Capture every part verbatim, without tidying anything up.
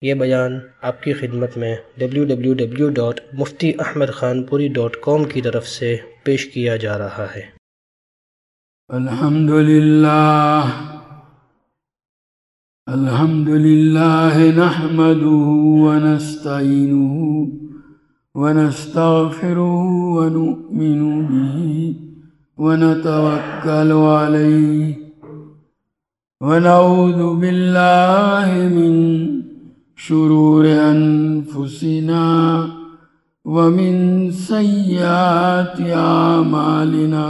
یہ بیان آپ کی خدمت میں W W W dot Mufti Ahmad Khanpuri dot کام کی طرف سے پیش کیا جا رہا ہے۔ الحمد للہ الحمد للہ نحمده ونستعینه ونستغفره ونؤمن به ونتوکل علیہ ونعوذ باللہ من شرور انفسنا ومن سیئات اعمالنا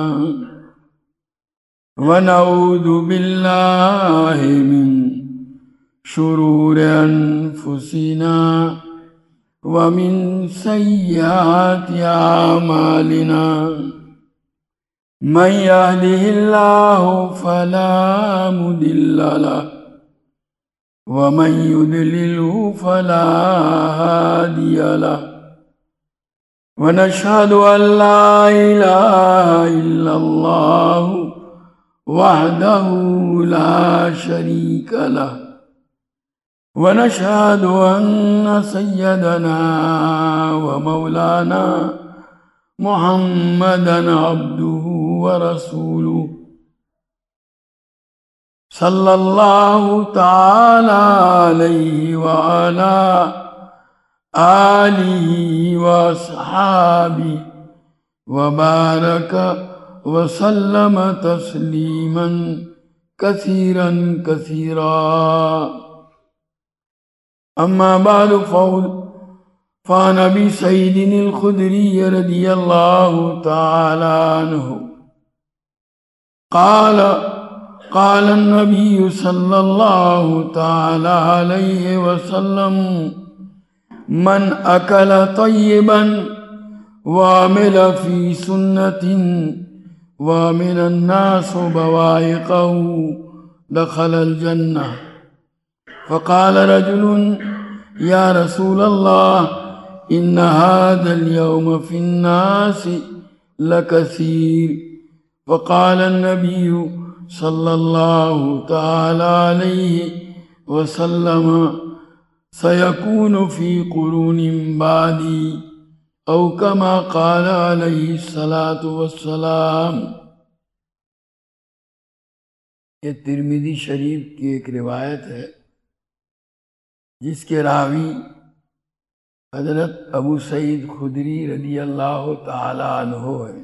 ونعوذ باللہ من شرور انفسنا ومن سیئات اعمالنا من يهده الله فلا مضل له ومن يضلل فلا هادي له ونشهد أن لا إله إلا الله وحده لا شريك له ونشهد أن سيدنا ومولانا محمدا عبده ورسوله صلى الله تعالى عليه وعلى آله وأصحابه وبارك وسلم تسليما كثيرا كثيرا أما بعد فعن أبي سعيد الخدري رضي الله تعالى عنه قال قال النبي صلى الله تعالى عليه وسلم من أكل طيبا وعمل في سنة ومن الناس بوائقه دخل الجنة. فقال رجل يا رسول الله إن هذا اليوم في الناس لكثير. فقال النبي صلى الله تعالى عليه وسلم سيكون في قرون بعدي أو كما قال عليه الصلاة والسلام. یہ ترمذی شریف کی ایک روایت ہے جس کے راوی حضرت ابو سعید خدری رضی اللہ تعالی عنہ ہے.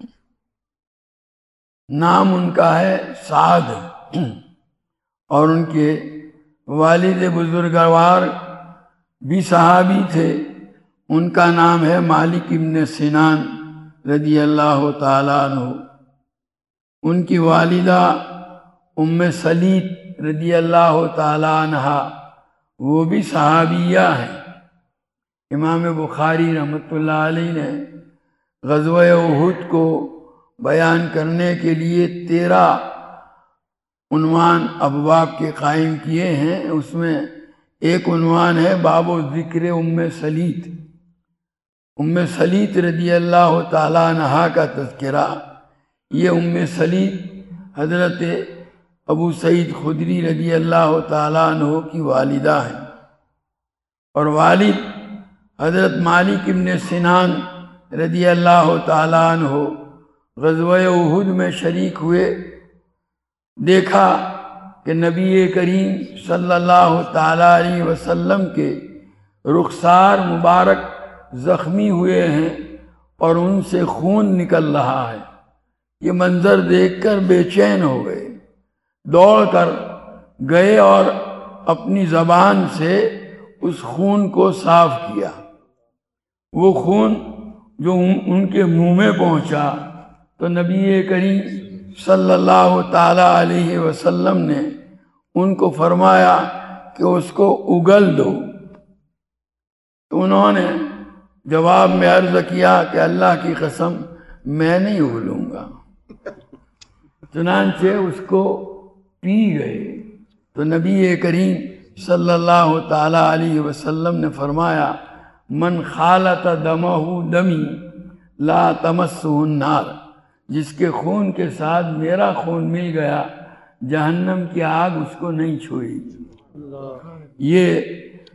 نام ان کا ہے سعد اور ان کے والد بزرگوار بھی صحابی تھے. ان کا نام ہے مالک ابن سنان رضی اللہ تعالی عنہ. ان کی والدہ ام سلیت رضی اللہ تعالی عنہا وہ بھی صحابیہ ہیں. امام بخاری رحمۃ اللہ علیہ نے غزوہ احد کو بیان کرنے کے لیے تیرہ عنوان ابواب کے قائم کیے ہیں. اس میں ایک عنوان ہے باب و ذکر ام سلیت. ام سلیت رضی اللہ تعالیٰ عنہا کا تذکرہ. یہ ام سلیت حضرت ابو سعید خدری رضی اللہ تعالیٰ عنہ کی والدہ ہیں اور والد حضرت مالک ابن سنان رضی اللہ تعالیٰ عنہ غزوہ احد میں شریک ہوئے. دیکھا کہ نبی کریم صلی اللہ تعالیٰ علیہ وسلم کے رخسار مبارک زخمی ہوئے ہیں اور ان سے خون نکل رہا ہے. یہ منظر دیکھ کر بے چین ہو گئے. دوڑ کر گئے اور اپنی زبان سے اس خون کو صاف کیا. وہ خون جو ان کے منہ میں پہنچا تو نبی کریم صلی اللہ تعالی علیہ وسلم نے ان کو فرمایا کہ اس کو اگل دو. تو انہوں نے جواب میں عرض کیا کہ اللہ کی قسم میں نہیں اگلوں گا. چنانچہ اس کو پی گئے. تو نبی کریم صلی اللہ تعالی علیہ وسلم نے فرمایا من خالط دمہ دمی لا تمسہ النار. جس کے خون کے ساتھ میرا خون مل گیا جہنم کی آگ اس کو نہیں چھوئے گی. یہ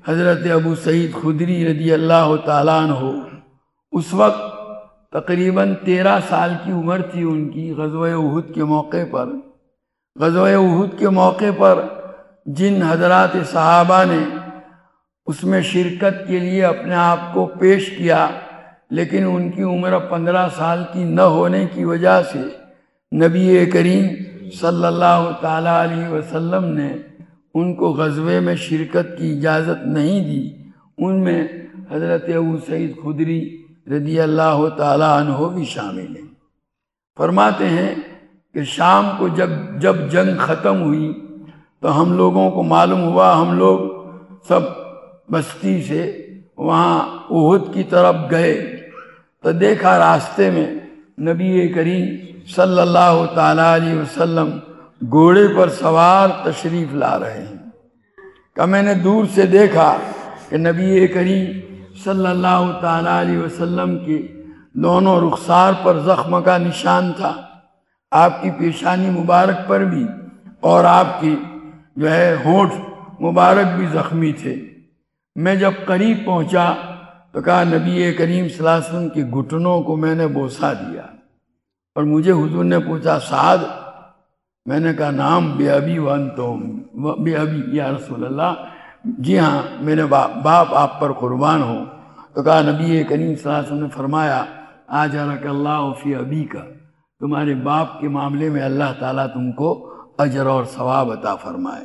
حضرت ابو سعید خدری رضی اللہ تعالیٰ عنہ اس وقت تقریباً تیرہ سال کی عمر تھی ان کی، غزوہ احد کے موقع پر غزوہ احد کے موقع پر جن حضرات صحابہ نے اس میں شرکت کے لیے اپنے آپ کو پیش کیا، لیکن ان کی عمر پندرہ سال کی نہ ہونے کی وجہ سے نبی کریم صلی اللہ تعالیٰ علیہ وسلم نے ان کو غزوے میں شرکت کی اجازت نہیں دی۔ ان میں حضرت ابو سعید خدری رضی اللہ تعالیٰ عنہ بھی شامل ہیں۔ فرماتے ہیں کہ شام کو جب جب جنگ ختم ہوئی تو ہم لوگوں کو معلوم ہوا، ہم لوگ سب بستی سے وہاں احد کی طرف گئے تو دیکھا راستے میں نبی کریم صلی اللہ تعالیٰ علیہ وسلم گھوڑے پر سوار تشریف لا رہے ہیں۔ کہ میں نے دور سے دیکھا کہ نبی کریم صلی اللہ تعالیٰ علیہ وسلم کے دونوں رخسار پر زخم کا نشان تھا، آپ کی پیشانی مبارک پر بھی، اور آپ کی جو ہے ہونٹ مبارک بھی زخمی تھے۔ میں جب قریب پہنچا تو کہا نبی کریم صلی اللہ علیہ وسلم کے گھٹنوں کو میں نے بوسہ دیا، اور مجھے حضور نے پوچھا سعد؟ میں نے کہا نام بے ابی وانتم بے ابی یا رسول اللہ، جی ہاں میرے باپ باپ آپ پر قربان ہوں۔ تو کہا نبی کریم صلی اللہ علیہ وسلم نے فرمایا آجرک اللہ فی ابی کا، تمہارے باپ کے معاملے میں اللہ تعالیٰ تم کو اجر اور ثواب عطا فرمائے۔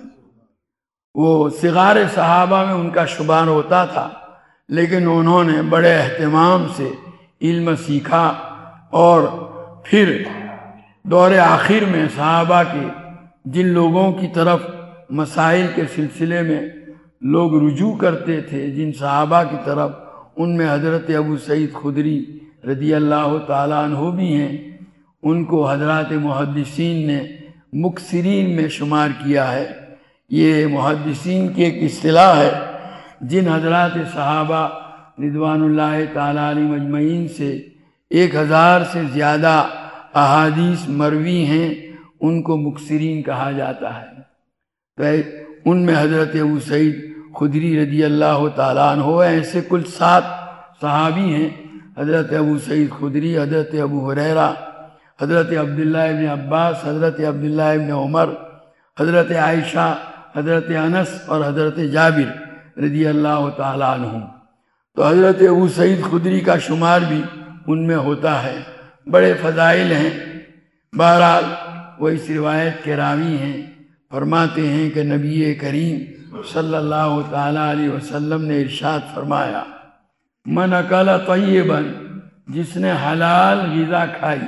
وہ صغار صحابہ میں ان کا شمار ہوتا تھا، لیکن انہوں نے بڑے اہتمام سے علم سیکھا، اور پھر دور آخر میں صحابہ کے جن لوگوں کی طرف مسائل کے سلسلے میں لوگ رجوع کرتے تھے، جن صحابہ کی طرف، ان میں حضرت ابو سعید خدری رضی اللہ تعالیٰ عنہ بھی ہیں۔ ان کو حضرات محدثین نے مکثرین میں شمار کیا ہے۔ یہ محدثین کی ایک اصطلاح ہے، جن حضرات صحابہ رضوان اللہ تعالیٰ علیہ مجمعین سے ایک ہزار سے زیادہ احادیث مروی ہیں، ان کو مکثرین کہا جاتا ہے۔ تو ان میں حضرت ابو سعید خدری رضی اللہ تعالیٰ عنہ ایسے کل سات صحابی ہیں، حضرت ابو سعید خدری، حضرت ابو ہریرہ، حضرت عبداللہ ابن عباس، حضرت عبداللہ ابن عمر، حضرت عائشہ، حضرت انس اور حضرت جابر رضی اللہ تعالیٰ عنہ۔ تو حضرت ابو سعید خدری کا شمار بھی ان میں ہوتا ہے، بڑے فضائل ہیں۔ بہرحال وہ اس روایت کے راوی ہیں، فرماتے ہیں کہ نبی کریم صلی اللہ تعالیٰ علیہ وسلم نے ارشاد فرمایا من اکل طیبا، جس نے حلال غذا کھائی،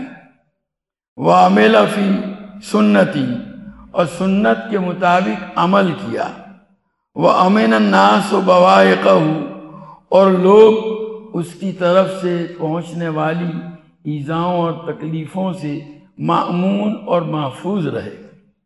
وعمل فی سنتی، اور سنت کے مطابق عمل کیا، وامن الناس بوائقہ، اور لوگ اس کی طرف سے پہنچنے والی ایذاؤں اور تکلیفوں سے مأمون اور محفوظ رہے،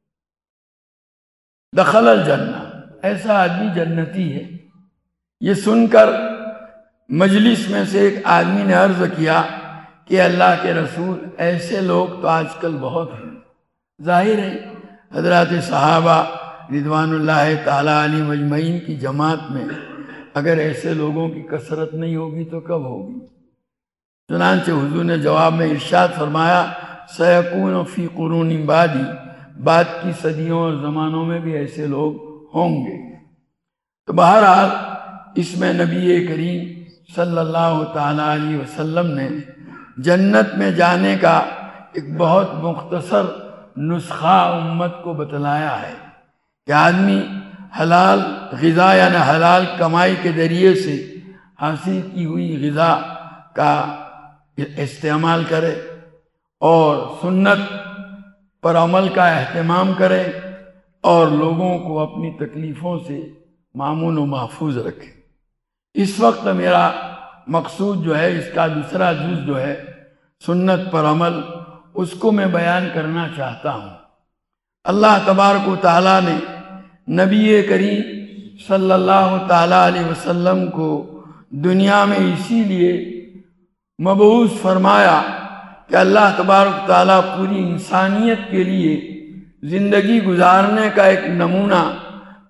دخل الجنہ، ایسا آدمی جنتی ہے۔ یہ سن کر مجلس میں سے ایک آدمی نے عرض کیا کہ اللہ کے رسول، ایسے لوگ تو آج کل بہت ہیں۔ ظاہر ہے حضرات صحابہ رضوان اللہ تعالیٰ علیہ مجمعین کی جماعت میں اگر ایسے لوگوں کی کثرت نہیں ہوگی تو کب ہوگی؟ چنانچہ حضور نے جواب میں ارشاد فرمایا سیکون فی قرون بعدی، بعد کی صدیوں اور زمانوں میں بھی ایسے لوگ ہوں گے۔ تو بہرحال اس میں نبی کریم صلی اللہ تعالیٰ علیہ وسلم نے جنت میں جانے کا ایک بہت مختصر نسخہ امت کو بتلایا ہے کہ آدمی حلال غذا یعنی حلال کمائی کے ذریعے سے حاصل کی ہوئی غذا کا استعمال کرے، اور سنت پر عمل کا اہتمام کرے، اور لوگوں کو اپنی تکلیفوں سے مامون و محفوظ رکھے۔ اس وقت میرا مقصود جو ہے، اس کا دوسرا جز جو ہے سنت پر عمل، اس کو میں بیان کرنا چاہتا ہوں۔ اللہ تبارک و تعالیٰ نے نبی کریم صلی اللہ تعالیٰ علیہ وسلم کو دنیا میں اسی لیے مبعوث فرمایا کہ اللہ تبارک و تعالیٰ پوری انسانیت کے لیے زندگی گزارنے کا ایک نمونہ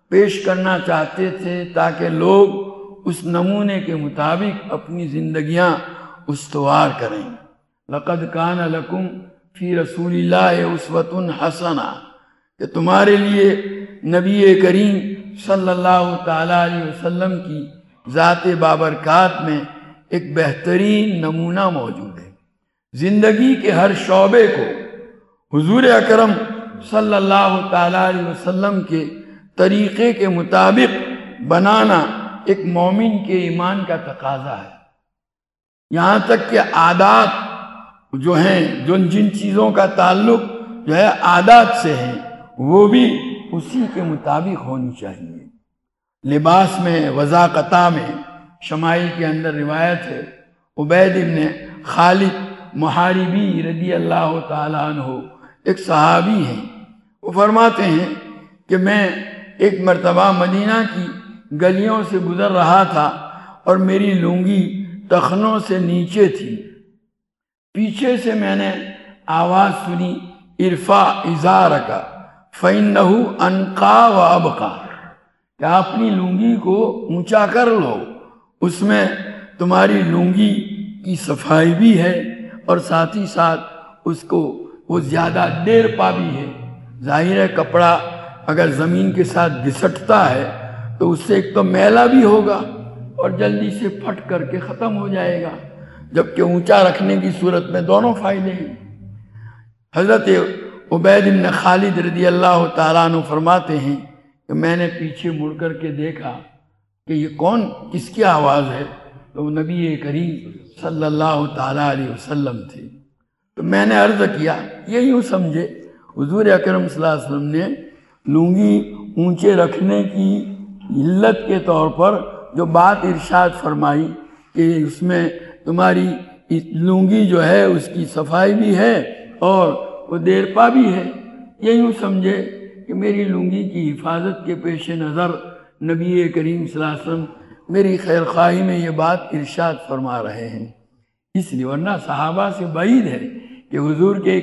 پیش کرنا چاہتے تھے تاکہ لوگ اس نمونے کے مطابق اپنی زندگیاں استوار کریں۔ لقد کان لکم فی رسول اللہ اسوۃ حسنہ، کہ تمہارے لیے نبی کریم صلی اللہ تعالیٰ علیہ وسلم کی ذات بابرکات میں ایک بہترین نمونہ موجود ہے۔ زندگی کے ہر شعبے کو حضور اکرم صلی اللہ تعالیٰ علیہ وسلم کے طریقے کے مطابق بنانا ایک مومن کے ایمان کا تقاضا ہے۔ یہاں تک کہ عادات جو ہیں، جو جن چیزوں کا تعلق جو ہے عادات سے ہیں، وہ بھی اسی کے مطابق ہونی چاہیے۔ لباس میں، وضاقتہ میں، شمائل کے اندر روایت ہے، عبید بن خالد محاربی رضی اللہ تعالیٰ عنہ ایک صحابی ہیں، وہ فرماتے ہیں کہ میں ایک مرتبہ مدینہ کی گلیوں سے گزر رہا تھا اور میری لنگی ٹخنوں سے نیچے تھی۔ پیچھے سے میں نے آواز سنی، ارفع ازارک فإنہ انقی و ابقی، کہ اپنی لنگی کو اونچا کر لو، اس میں تمہاری لنگی کی صفائی بھی ہے اور ساتھ ہی ساتھ اس کو وہ زیادہ دیر پا بھی ہے۔ ظاہر ہے کپڑا اگر زمین کے ساتھ گھسٹتا ہے تو اس سے ایک تو میلا بھی ہوگا اور جلدی سے پھٹ کر کے ختم ہو جائے گا، جبکہ اونچا رکھنے کی صورت میں دونوں فائدے ہیں۔ حضرت عبید بن خالد رضی اللہ تعالیٰ عنہ فرماتے ہیں کہ میں نے پیچھے مڑ کر کے دیکھا کہ یہ کون، کس کی آواز ہے؟ تو وہ نبی کریم صلی اللہ تعالیٰ علیہ وسلم تھے۔ تو میں نے عرض کیا، یہ یوں سمجھے حضور اکرم صلی اللہ علیہ وسلم نے لنگی اونچے رکھنے کی علت کے طور پر جو بات ارشاد فرمائی کہ اس میں تمہاری لنگی جو ہے اس کی صفائی بھی ہے اور وہ دیر پا بھی ہے، یہ یوں سمجھے کہ میری لنگی کی حفاظت کے پیش نظر نبی کریم صلی اللہ علیہ وسلم میری خیر خواہی میں یہ بات ارشاد فرما رہے ہیں۔ اس لیے ورنہ صحابہ سے بعید ہے کہ حضور کے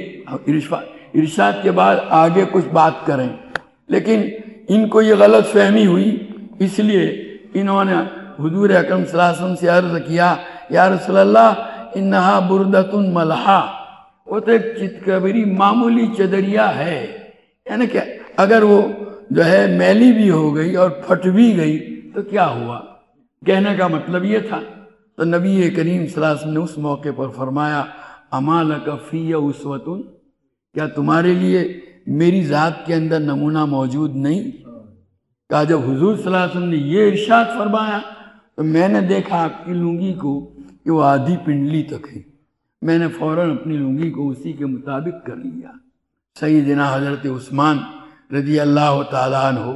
ارشاد کے بعد آگے کچھ بات کریں، لیکن ان کو یہ غلط فہمی ہوئی، اس لیے انہوں نے حضور اکرم صلی اللہ علیہ وسلم سے عرض کیا، یا رسول اللہ انہا بردۃ ملحا، وہ تو ایک چتکبری معمولی چدریا ہے، یعنی کہ اگر وہ جو ہے میلی بھی ہو گئی اور پھٹ بھی گئی تو کیا ہوا، کہنے کا مطلب یہ تھا۔ تو نبی کریم صلی اللہ علیہ وسلم نے اس موقع پر فرمایا، اما لک فی اسوۃ، کیا تمہارے لیے میری ذات کے اندر نمونہ موجود نہیں؟ کہا جب حضور صلی اللہ علیہ وسلم نے یہ ارشاد فرمایا تو میں نے دیکھا آپ کی لنگی کو کہ وہ آدھی پنڈلی تک ہے، میں نے فوراً اپنی لنگی کو اسی کے مطابق کر لیا۔ سیدنا حضرت عثمان رضی اللہ تعالیٰ عنہ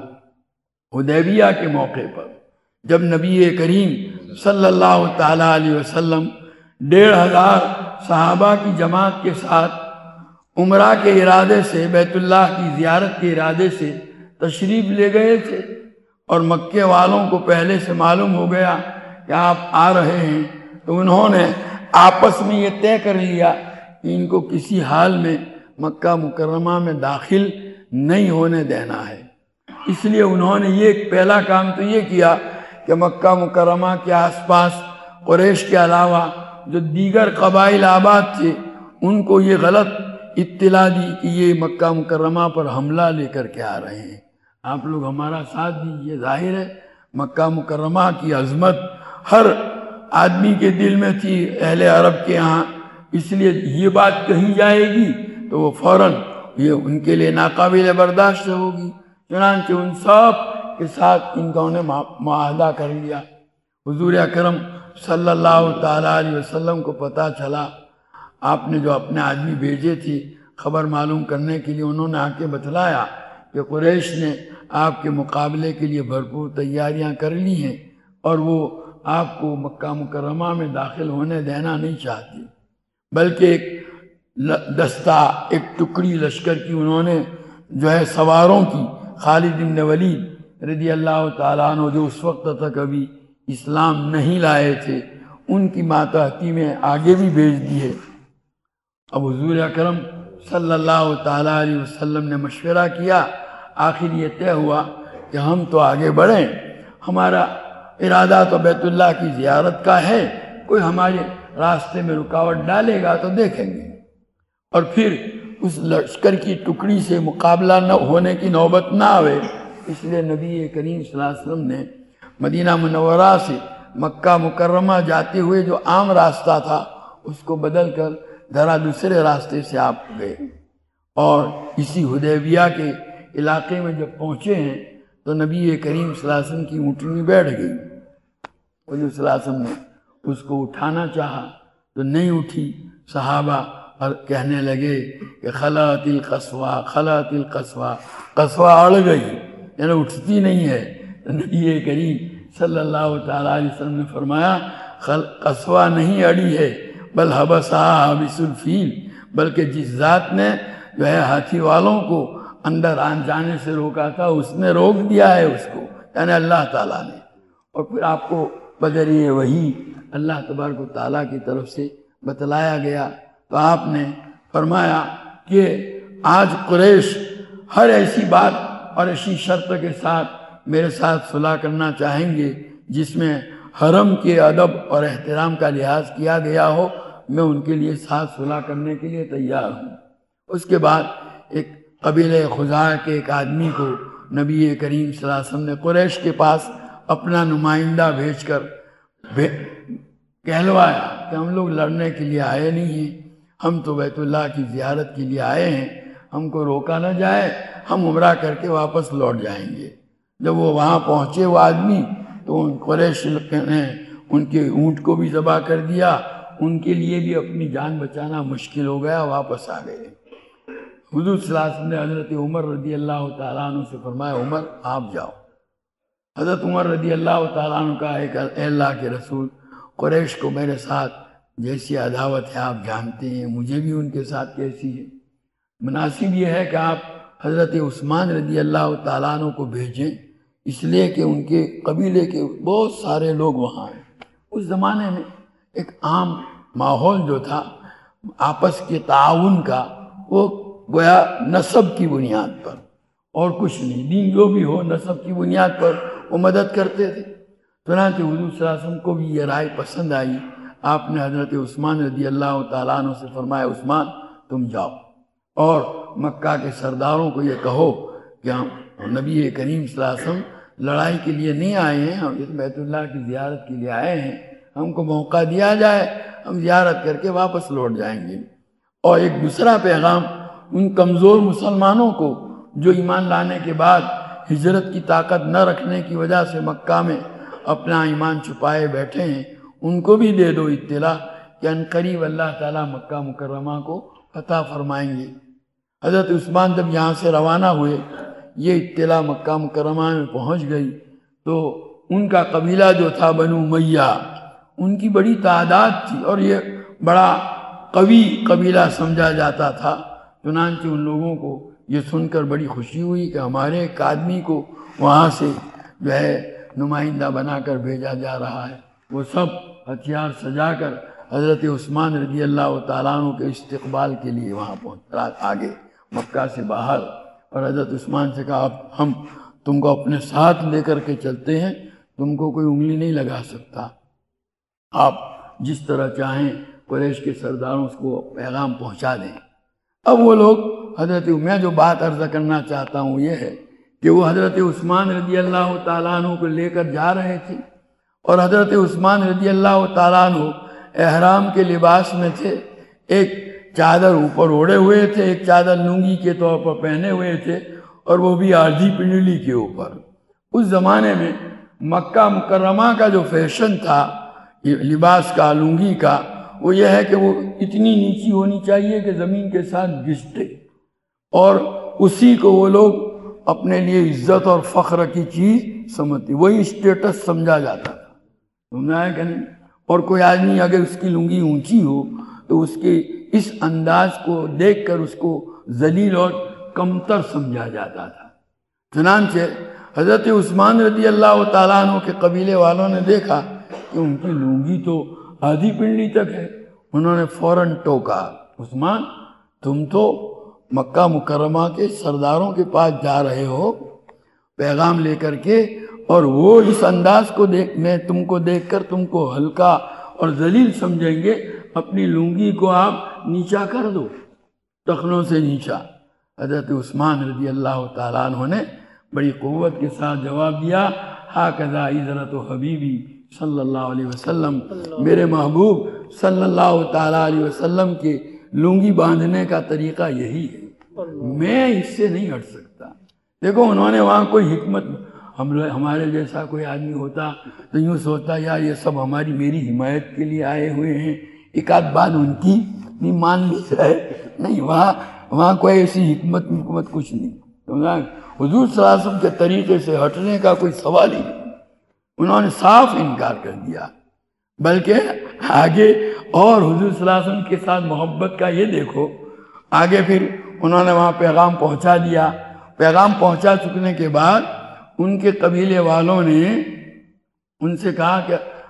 حدیبیہ کے موقع پر جب نبی کریم صلی اللہ تعالیٰ علیہ وسلم ڈیڑھ ہزار صحابہ کی جماعت کے ساتھ عمرہ کے ارادے سے، بیت اللہ کی زیارت کے ارادے سے تشریف لے گئے تھے، اور مکے والوں کو پہلے سے معلوم ہو گیا کہ آپ آ رہے ہیں، تو انہوں نے آپس میں یہ طے کر لیا کہ ان کو کسی حال میں مکہ مکرمہ میں داخل نہیں ہونے دینا ہے۔ اس لیے انہوں نے یہ پہلا کام تو یہ کیا کہ مکہ مکرمہ کے آس پاس قریش کے علاوہ جو دیگر قبائل آباد تھے ان کو یہ غلط اطلاع دی کہ یہ مکہ مکرمہ پر حملہ لے کر کے آ رہے ہیں، آپ لوگ ہمارا ساتھ دیجیے۔ ظاہر ہے مکہ مکرمہ کی عظمت ہر آدمی کے دل میں تھی، اہل عرب کے ہاں، اس لیے یہ بات کہی جائے گی تو وہ فوراً یہ ان کے لیے ناقابل برداشت ہوگی، چنانچہ ان سب کے ساتھ انہوں نے معاہدہ کر لیا۔ حضور اکرم صلی اللہ تعالیٰ علیہ وسلم کو پتہ چلا، آپ نے جو اپنے آدمی بھیجے تھے خبر معلوم کرنے کے لیے، انہوں نے آ کے بتلایا کہ قریش نے آپ کے مقابلے کے لیے بھرپور تیاریاں کر لی ہیں اور وہ آپ کو مکہ مکرمہ میں داخل ہونے دینا نہیں چاہتی، بلکہ ایک دستہ، ایک ٹکڑی لشکر کی انہوں نے جو ہے سواروں کی، خالد بن ولید رضی اللہ تعالیٰ عنہ جو اس وقت تک ابھی اسلام نہیں لائے تھے، ان کی ماتحتی میں آگے بھی بھیج دی ہے۔ اب حضور اکرم صلی اللہ تعالیٰ علیہ وسلم نے مشورہ کیا، آخر یہ طے ہوا کہ ہم تو آگے بڑھیں، ہمارا ارادہ تو بیت اللہ کی زیارت کا ہے، کوئی ہمارے راستے میں رکاوٹ ڈالے گا تو دیکھیں گے۔ اور پھر اس لشکر کی ٹکڑی سے مقابلہ نہ ہونے کی نوبت نہ آئے، اس لیے نبی کریم صلی اللہ علیہ وسلم نے مدینہ منورہ سے مکہ مکرمہ جاتے ہوئے جو عام راستہ تھا اس کو بدل کر ذرا دوسرے راستے سے آپ گئے، اور اسی حدیبیہ کے علاقے میں جب پہنچے ہیں تو نبی کریم صلی اللہ علیہ وسلم کی اونٹنی بیٹھ گئی۔ حضور صلی اللہ علیہ وسلم نے اس کو اٹھانا چاہا تو نہیں اٹھی، صحابہ اور کہنے لگے کہ خلعت القصوہ خلعت القصوہ، قصوہ اڑ گئی، یعنی اٹھتی نہیں ہے۔ تو نبی کریم صلی اللہ تعالیٰ علیہ وسلم نے فرمایا قصوہ نہیں اڑی ہے، بل حبسہا حابس الفیل، بلکہ جس ذات نے جو ہے ہاتھی والوں کو اندر آن جانے سے روکا تھا اس نے روک دیا ہے اس کو، یعنی اللہ تعالیٰ نے۔ اور پھر آپ کو بدریہ وحی اللہ تبارک و تعالیٰ کی طرف سے بتلایا گیا، تو آپ نے فرمایا کہ آج قریش ہر ایسی بات اور ایسی شرط کے ساتھ میرے ساتھ صلح کرنا چاہیں گے جس میں حرم کے ادب اور احترام کا لحاظ کیا گیا ہو، میں ان کے لیے ساتھ صلح کرنے کے لیے تیار ہوں۔ اس کے بعد ایک قبیلہ خزاعہ کے ایک آدمی کو نبی کریم صلی اللہ علیہ وسلم نے قریش کے پاس اپنا نمائندہ بھیج کر کہلوایا کہ ہم لوگ لڑنے کے لیے آئے نہیں ہیں، ہم تو بیت اللہ کی زیارت کے لیے آئے ہیں، ہم کو روکا نہ جائے، ہم عمرہ کر کے واپس لوٹ جائیں گے۔ جب وہ وہاں پہنچے وہ آدمی تو ان قریش نے ان کے اونٹ کو بھی ذبح کر دیا، ان کے لیے بھی اپنی جان بچانا مشکل ہو گیا، واپس آ گئے۔ حضور صلی اللہ علیہ وسلم نے حضرت عمر رضی اللہ تعالیٰ عنہ سے فرمایا عمر آپ جاؤ۔ حضرت عمر رضی اللہ تعالیٰ عنہ کا ایک اے اللہ کے رسول، قریش کو میرے ساتھ جیسی عداوت ہے آپ جانتے ہیں، مجھے بھی ان کے ساتھ کیسی ہے، مناسب یہ ہے کہ آپ حضرت عثمان رضی اللہ تعالیٰ عنہ کو بھیجیں، اس لیے کہ ان کے قبیلے کے بہت سارے لوگ وہاں ہیں۔ اس زمانے میں ایک عام ماحول جو تھا آپس کے تعاون کا، وہ گویا نسب کی بنیاد پر اور کچھ نہیں، دین جو بھی ہو نسب کی بنیاد پر وہ مدد کرتے تھے۔ چنانچہ حضور صلی اللہ علیہ وسلم کو بھی یہ رائے پسند آئی، آپ نے حضرت عثمان رضی اللہ تعالیٰ عنہ سے فرمایا عثمان تم جاؤ اور مکہ کے سرداروں کو یہ کہو کہ ہم نبی کریم صلی اللہ علیہ وسلم لڑائی کے لیے نہیں آئے ہیں، ہم اس بیت اللہ کی زیارت کے لیے آئے ہیں، ہم کو موقع دیا جائے ہم زیارت کر کے واپس لوٹ جائیں گے۔ اور ایک دوسرا پیغام ان کمزور مسلمانوں کو جو ایمان لانے کے بعد ہجرت کی طاقت نہ رکھنے کی وجہ سے مکہ میں اپنا ایمان چھپائے بیٹھے ہیں، ان کو بھی دے دو اطلاع کہ ان قریب اللہ تعالیٰ مکہ مکرمہ کو فتح فرمائیں گے۔ حضرت عثمان جب یہاں سے روانہ ہوئے، یہ اطلاع مکہ مکرمہ میں پہنچ گئی تو ان کا قبیلہ جو تھا بنو امیہ، ان کی بڑی تعداد تھی اور یہ بڑا قوی قبیلہ سمجھا جاتا تھا۔ چنانچہ ان لوگوں کو یہ سن کر بڑی خوشی ہوئی کہ ہمارے ایک آدمی کو وہاں سے جو ہے نمائندہ بنا کر بھیجا جا رہا ہے۔ وہ سب ہتھیار سجا کر حضرت عثمان رضی اللہ تعالیٰ عنہ کے استقبال کے لیے وہاں پہنچ آگے مکہ سے باہر، اور حضرت عثمان سے کہا ہم تم کو اپنے ساتھ لے کر کے چلتے ہیں، تم کو کوئی انگلی نہیں لگا سکتا، آپ جس طرح چاہیں قریش کے سرداروں کو پیغام پہنچا دیں۔ اب وہ لوگ حضرت میں جو بات عرض کرنا چاہتا ہوں یہ ہے کہ وہ حضرت عثمان رضی اللہ تعالیٰ عنہ کو لے کر جا رہے تھے، اور حضرت عثمان رضی اللہ تعالیٰ عنہ احرام کے لباس میں تھے، ایک چادر اوپر اوڑے ہوئے تھے، ایک چادر لنگی کے طور پر پہنے ہوئے تھے، اور وہ بھی آدھی پنڈلی کے اوپر۔ اس زمانے میں مکہ مکرمہ کا جو فیشن تھا لباس کا، لنگی کا، وہ یہ ہے کہ وہ اتنی نیچی ہونی چاہیے کہ زمین کے ساتھ گھسٹے، اور اسی کو وہ لوگ اپنے لیے عزت اور فخر کی چیز سمجھتے، وہی اسٹیٹس سمجھا جاتا تھا، سمجھا ہے کہ نہیں؟ اور کوئی آدمی اگر اس کی لنگی اونچی ہو تو اس کے اس انداز کو دیکھ کر اس کو ذلیل اور کمتر سمجھا جاتا تھا۔ چنانچہ حضرت عثمان رضی اللہ تعالیٰ عنہ کے قبیلے والوں نے دیکھا کہ ان کی لنگی تو آدھی پنڈلی تک ہے، انہوں نے فوراً ٹوکا عثمان تم تو مکہ مکرمہ کے سرداروں کے پاس جا رہے ہو، پیغام لے کر کے، اور وہ اس انداز کو دیکھ میں تم کو دیکھ کر تم کو ہلکا اور ذلیل سمجھیں گے، اپنی لنگی کو آپ نیچا کر دو، ٹخنوں سے نیچا۔ حضرت عثمان رضی اللہ تعالیٰ عنہ نے بڑی قوت کے ساتھ جواب دیا، ہاکذا عزرت و حبیبی صلی اللہ علیہ وسلم، میرے محبوب صلی اللہ تعالیٰ علیہ وسلم کے لنگی باندھنے کا طریقہ یہی ہے، میں اس سے نہیں ہٹ سکتا۔ دیکھو انہوں نے وہاں کوئی حکمت، ہم ہمارے جیسا کوئی آدمی ہوتا تو یوں سوچتا یار یہ سب ہماری میری حمایت کے لیے آئے ہوئے ہیں، ایک آدھ بات ان کی بھی مان لی جائے، نہیں، وہاں وہاں کوئی ایسی حکمت حکمت کچھ نہیں۔ حضور صلی اللہ علیہ وسلم کے طریقے سے ہٹنے کا کوئی سوال ہی نہیں، انہوں نے صاف انکار کر دیا۔ بلکہ آگے اور حضور صلی اللہ علیہ وسلم کے ساتھ محبت کا یہ دیکھو، آگے پھر انہوں نے وہاں پیغام پہنچا دیا۔ پیغام پہنچا چکنے کے بعد ان کے قبیلے والوں نے ان سے کہا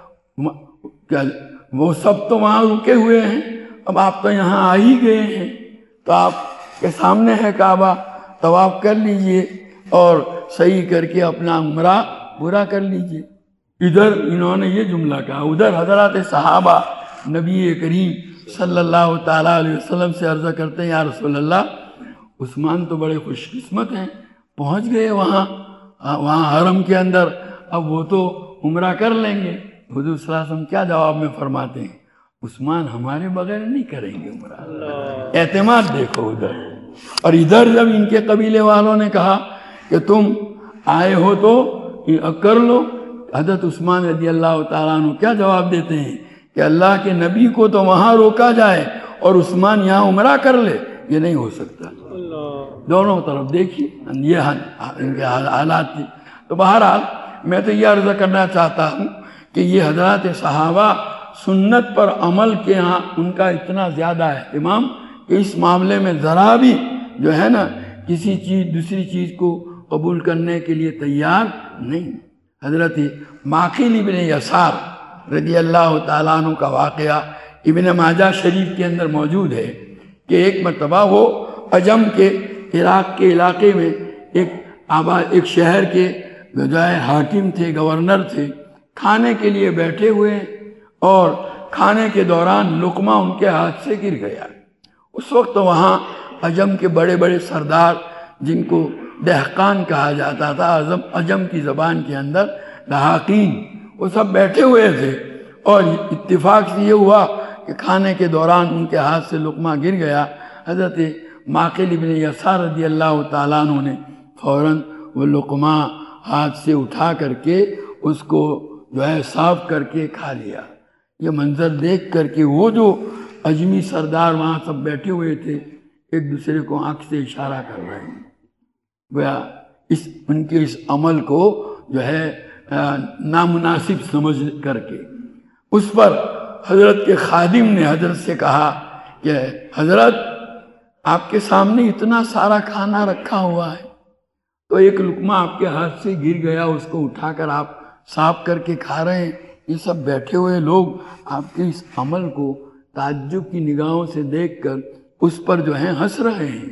کہ وہ سب تو وہاں رکے ہوئے ہیں، اب آپ تو یہاں آ ہی گئے ہیں، تو آپ کے سامنے ہے کعبہ، طواف کر لیجئے اور صحیح کر کے اپنا عمرہ پورا کر لیجئے۔ ادھر انہوں نے یہ جملہ کہا، ادھر حضرات صحابہ نبی کریم صلی اللہ تعالیٰ علیہ وسلم سے عرض کرتے ہیں، یا رسول اللہ، عثمان تو بڑے خوش قسمت ہیں، پہنچ گئے وہاں وہاں حرم کے اندر، اب وہ تو عمرہ کر لیں گے۔ حضور صلی اللہ علیہ وسلم کیا جواب میں فرماتے ہیں، عثمان ہمارے بغیر نہیں کریں گے عمرہ۔ اعتماد دیکھو ادھر، اور ادھر جب ان کے قبیلے والوں نے کہا کہ تم آئے ہو تو کر لو، حضرت عثمان رضی اللہ تعالیٰ عنہ کیا جواب دیتے ہیں کہ اللہ کے نبی کو تو وہاں روکا جائے اور عثمان یہاں عمرہ کر لے، یہ نہیں ہو سکتا۔ دونوں طرف دیکھیے یہ ان کے حالات تھے۔ تو بہرحال میں تو یہ عرض کرنا چاہتا ہوں کہ یہ حضرات صحابہ سنت پر عمل کے ہاں ان کا اتنا زیادہ اہتمام کہ اس معاملے میں ذرا بھی جو ہے نا کسی چیز دوسری چیز کو قبول کرنے کے لیے تیار نہیں۔ حضرت معقل ابن یسار رضی اللہ تعالیٰ عنہ کا واقعہ ابن ماجہ شریف کے اندر موجود ہے کہ ایک مرتبہ وہ عجم کے عراق کے علاقے میں ایک آبا ایک شہر کے جو ہے حاکم تھے، گورنر تھے، کھانے کے لیے بیٹھے ہوئے اور کھانے کے دوران لقمہ ان کے ہاتھ سے گر گیا۔ اس وقت وہاں عجم کے بڑے بڑے سردار جن کو دہقان کہا جاتا تھا عجم عجم کی زبان کے اندر، دہاقین، وہ سب بیٹھے ہوئے تھے، اور اتفاق سے یہ ہوا کہ کھانے کے دوران ان کے ہاتھ سے لقمہ گر گیا۔ حضرت معقل ابن یسار رضی اللہ تعالیٰ عنہ نے فوراً وہ لقمہ ہاتھ سے اٹھا کر کے اس کو جو ہے صاف کر کے کھا لیا۔ یہ منظر دیکھ کر کے وہ جو اجمی سردار وہاں سب بیٹھے ہوئے تھے ایک دوسرے کو آنکھ سے اشارہ کر رہے ہیں، گویا اس ان کے اس عمل کو جو ہے نامناسب سمجھ کر کے۔ اس پر حضرت کے خادم نے حضرت سے کہا کہ حضرت آپ کے سامنے اتنا سارا کھانا رکھا ہوا ہے، تو ایک لقمہ آپ کے ہاتھ سے گر گیا، اس کو اٹھا کر آپ صاف کر کے کھا رہے ہیں۔ یہ سب بیٹھے ہوئے لوگ آپ کے اس عمل کو تعجب کی نگاہوں سے دیکھ کر اس پر جو ہیں ہنس رہے ہیں،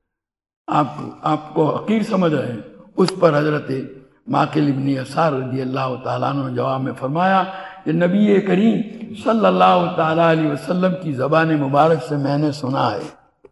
آپ آپ کو حقیر سمجھ رہے ہیں۔ اس پر حضرت معقل ابن یسار رضی اللہ تعالیٰ عنہ نے جواب میں فرمایا کہ نبی کریم صلی اللہ تعالیٰ علیہ وسلم کی زبان مبارک سے میں نے سنا ہے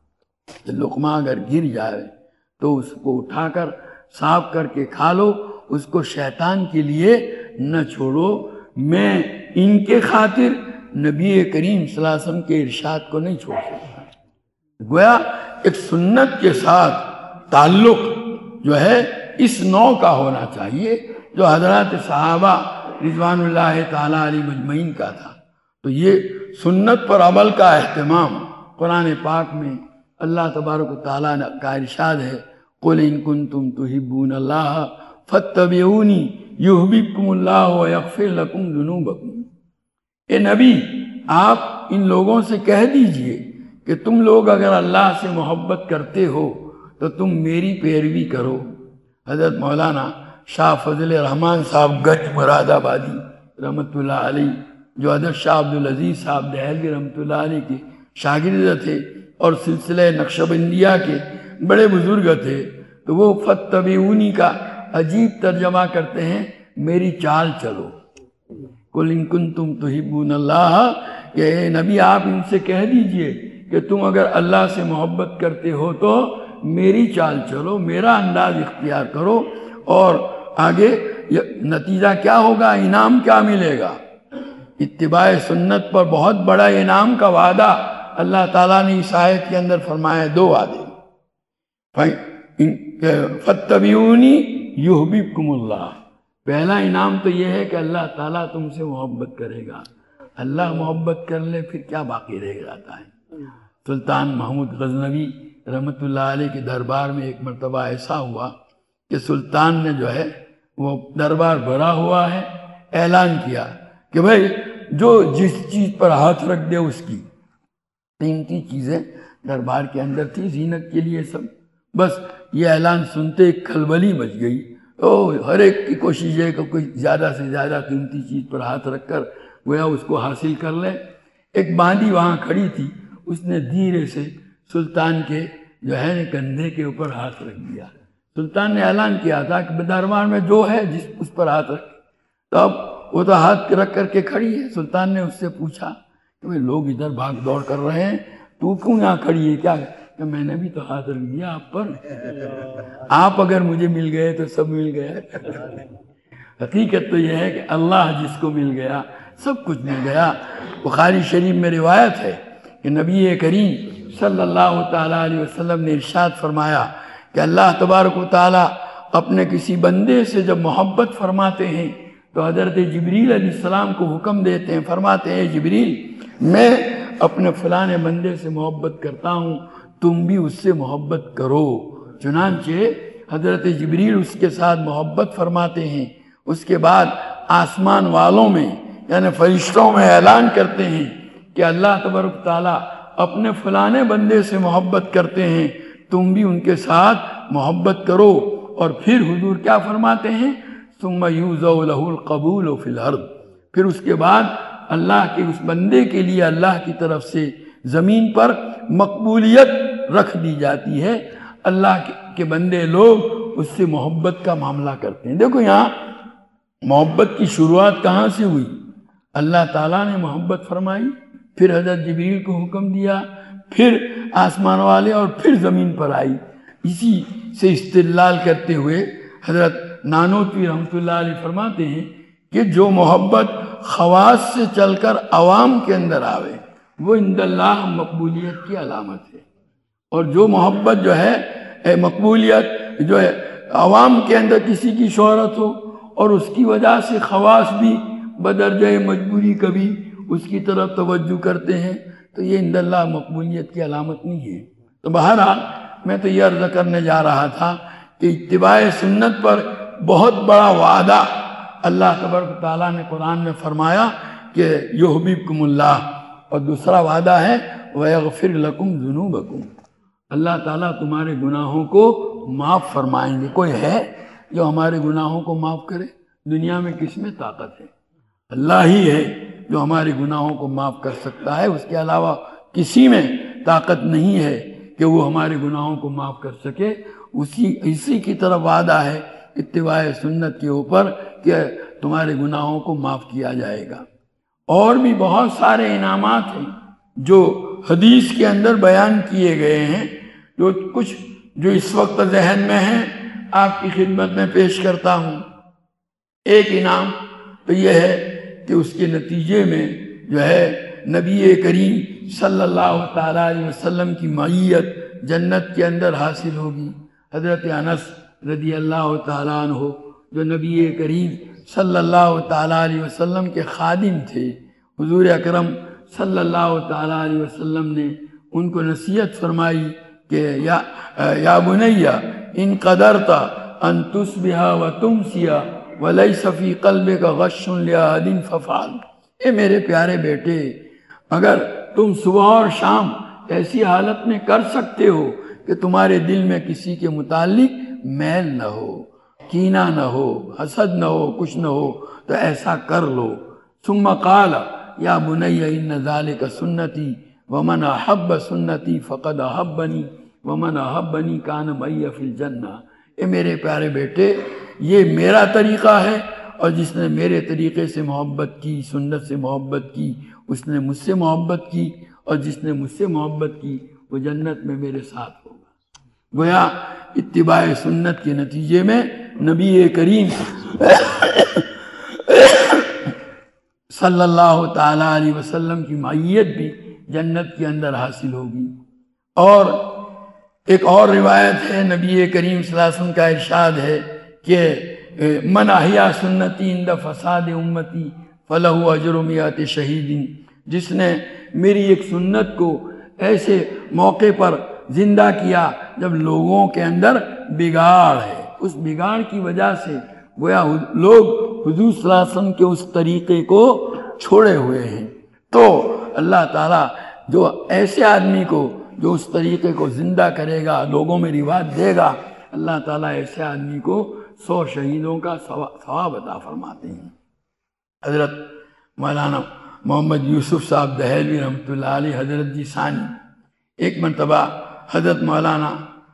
کہ لقمہ اگر گر جائے تو اس کو اٹھا کر صاف کر کے کھا لو، اس کو شیطان کے لیے نہ چھوڑو۔ میں ان کے خاطر نبی کریم صلی اللہ علیہ وسلم کے ارشاد کو نہیں چھوڑ سکتا۔ گویا ایک سنت کے ساتھ تعلق جو ہے اس نوع کا ہونا چاہیے جو حضرات صحابہ رضوان اللہ تعالیٰ علیہ مجمعین کا تھا۔ تو یہ سنت پر عمل کا اہتمام قرآن پاک میں اللہ تبارک و تعالیٰ کا ارشاد ہے، قُلْ إِن كُنتُمْ تُحِبُّونَ اللَّهَ فَاتَّبِعُونِي يُحْبِبْكُمُ اللَّهُ وَيَغْفِرْ لَكُمْ ذُنُوبَكُمْ۔ اے نبی، آپ ان لوگوں سے کہہ دیجئے کہ تم لوگ اگر اللہ سے محبت کرتے ہو تو تم میری پیروی کرو۔ حضرت مولانا شاہ فضل رحمان صاحب گنج مراد آبادی رحمۃ اللہ علیہ، جو حضرت شاہ عبدالعزیز صاحب دہلوی رحمۃ اللہ علیہ کے شاگرد تھے اور سلسلہ نقشبندیہ کے بڑے بزرگ تھے، تو وہ فتبعونی کا عجیب ترجمہ کرتے ہیں میری چال چلو، قُلْ إِن كُنتُمْ تُحِبُّونَ اللَّهَ، کہ اے نبی آپ ان سے کہہ دیجئے کہ تم اگر اللہ سے محبت کرتے ہو تو میری چال چلو، میرا انداز اختیار کرو، اور آگے نتیجہ کیا ہوگا، انعام کیا ملے گا۔ اتباع سنت پر بہت بڑا انعام کا وعدہ اللہ تعالیٰ نے اس آیت کے اندر فرمایا، دو وعدے، فَاتَّبِعُونِي يُحْبِبْكُمُ اللَّهُ۔ پہلا انعام تو یہ ہے کہ اللہ تعالیٰ تم سے محبت کرے گا، اللہ محبت کر لے پھر کیا باقی رہ جاتا ہے۔ سلطان محمود غزنوی رحمت اللہ علیہ کے دربار میں ایک مرتبہ ایسا ہوا کہ سلطان نے جو ہے وہ دربار بھرا ہوا ہے، اعلان کیا کہ بھائی جو جس چیز پر ہاتھ رکھ دے اس کی، قیمتی چیزیں دربار کے اندر تھی زینت کے لیے سب، بس یہ اعلان سنتے ایک کھلبلی مچ گئی، او ہر ایک کی کوشش ہے کہ کوئی زیادہ سے زیادہ قیمتی چیز پر ہاتھ رکھ کر گویا اس کو حاصل کر لے۔ ایک باندی وہاں کھڑی تھی، اس نے دھیرے سے سلطان کے جو ہے کندھے کے اوپر ہاتھ رکھ دیا۔ سلطان نے اعلان کیا تھا کہ دربار میں جو ہے جس اس پر ہاتھ رکھ، تو اب وہ تو ہاتھ رکھ کر کے کھڑی ہے۔ سلطان نے اس سے پوچھا کہ لوگ ادھر بھاگ دوڑ کر رہے ہیں، تو کیوں یہاں کھڑی ہے، کیا کہ میں نے بھی تو ہاتھ رکھ دیا آپ پر، آپ اگر مجھے مل گئے تو سب مل گئے۔ حقیقت تو یہ ہے کہ اللہ جس کو مل گیا سب کچھ مل گیا۔ بخاری شریف میں روایت ہے کہ نبی کریم صلی اللہ تعالیٰ علیہ وسلم نے ارشاد فرمایا کہ اللہ تبارک و تعالیٰ اپنے کسی بندے سے جب محبت فرماتے ہیں تو حضرت جبریل علیہ السلام کو حکم دیتے ہیں، فرماتے ہیں جبریل میں اپنے فلاں بندے سے محبت کرتا ہوں، تم بھی اس سے محبت کرو۔ چنانچہ حضرت جبریل اس کے ساتھ محبت فرماتے ہیں، اس کے بعد آسمان والوں میں یعنی فرشتوں میں اعلان کرتے ہیں کہ اللہ تبارک تعالیٰ اپنے فلاں بندے سے محبت کرتے ہیں، تم بھی ان کے ساتھ محبت کرو۔ اور پھر حضور کیا فرماتے ہیں، ثم یوضع لہ القبول فی الارض، پھر اس کے بعد اللہ کے اس بندے کے لیے اللہ کی طرف سے زمین پر مقبولیت رکھ دی جاتی ہے، اللہ کے بندے لوگ اس سے محبت کا معاملہ کرتے ہیں۔ دیکھو یہاں محبت کی شروعات کہاں سے ہوئی، اللہ تعالیٰ نے محبت فرمائی، پھر حضرت جبریل کو حکم دیا، پھر آسمان والے، اور پھر زمین پر آئی۔ اسی سے استدلال کرتے ہوئے حضرت نانوتوی رحمۃ اللہ علیہ فرماتے ہیں کہ جو محبت خواص سے چل کر عوام کے اندر آوے وہ عند اللہ مقبولیت کی علامت ہے، اور جو محبت جو ہے مقبولیت جو ہے عوام کے اندر کسی کی شہرت ہو اور اس کی وجہ سے خواص بھی بدرجہ مجبوری کبھی اس کی طرف توجہ کرتے ہیں، تو یہ عند اللہ مقبولیت کی علامت نہیں ہے۔ تو بہرحال میں تو یہ عرض کرنے جا رہا تھا کہ اتباع سنت پر بہت بڑا وعدہ اللہ تبارک تعالیٰ نے قرآن میں فرمایا کہ یحببکم اللہ، اور دوسرا وعدہ ہے وَيَغْفِرْ لَكُمْ ذُنُوبَكُمْ، اللہ تعالیٰ تمہارے گناہوں کو معاف فرمائیں گے۔ کوئی ہے جو ہمارے گناہوں کو معاف کرے؟ دنیا میں کس میں طاقت ہے؟ اللہ ہی ہے جو ہمارے گناہوں کو معاف کر سکتا ہے، اس کے علاوہ کسی میں طاقت نہیں ہے کہ وہ ہمارے گناہوں کو معاف کر سکے۔ اسی اسی کی طرف وعدہ ہے اتباع سنت کے اوپر کہ تمہارے گناہوں کو معاف کیا جائے گا۔ اور بھی بہت سارے انعامات ہیں جو حدیث کے اندر بیان کیے گئے ہیں، جو کچھ جو اس وقت ذہن میں ہیں آپ کی خدمت میں پیش کرتا ہوں۔ ایک انعام تو یہ ہے کہ اس کے نتیجے میں جو ہے نبی کریم صلی اللہ تعالیٰ علیہ وسلم کی معیت جنت کے اندر حاصل ہوگی۔ حضرت انس رضی اللہ تعالیٰ عنہ جو نبی کریم صلی اللہ تعالیٰ علیہ وسلم کے خادم تھے، حضور اکرم صلی اللہ تعالیٰ علیہ وسلم نے ان کو نصیحت فرمائی کہ یا یا بنی ان قدرت ان تصبح وتمسی ولیس فی قلبک غش لأحد ففعل، اے میرے پیارے بیٹے، اگر تم صبح اور شام ایسی حالت میں کر سکتے ہو کہ تمہارے دل میں کسی کے متعلق میل نہ ہو، کینہ نہ ہو، حسد نہ ہو، کچھ نہ ہو، تو ایسا کر لو۔ ثم قال یا بنی ان ذالک سنتی ومن احب سنتی فقد احبنی ومن احبنی کان معی فی الجنہ، اے میرے پیارے بیٹے، یہ میرا طریقہ ہے، اور جس نے میرے طریقے سے محبت کی، سنت سے محبت کی، اس نے مجھ سے محبت کی، اور جس نے مجھ سے محبت کی وہ جنت میں میرے ساتھ ہوگا۔ گویا اتباع سنت کے نتیجے میں نبی کریم صلی اللہ تعالیٰ علیہ وسلم کی معیت بھی جنت کے اندر حاصل ہوگی۔ اور ایک اور روایت ہے، نبی کریم صلی اللہ علیہ وسلم کا ارشاد ہے کہ من احیا سنتی عند فساد امتی فلہ اجر مئات شہید، جس نے میری ایک سنت کو ایسے موقع پر زندہ کیا جب لوگوں کے اندر بگاڑ ہے، اس بگاڑ کی وجہ سے گویا لوگ حضور صلی اللہ علیہ وسلم کے اس طریقے کو چھوڑے ہوئے ہیں، تو اللہ تعالیٰ جو ایسے آدمی کو جو اس طریقے کو زندہ کرے گا، لوگوں میں رواج دے گا، اللہ تعالیٰ ایسے آدمی کو سو شہیدوں کا ثواب عطا فرماتے ہیں۔ حضرت مولانا محمد یوسف صاحب دہلوی رحمۃ اللہ علیہ، حضرت جی ثانی، ایک مرتبہ حضرت مولانا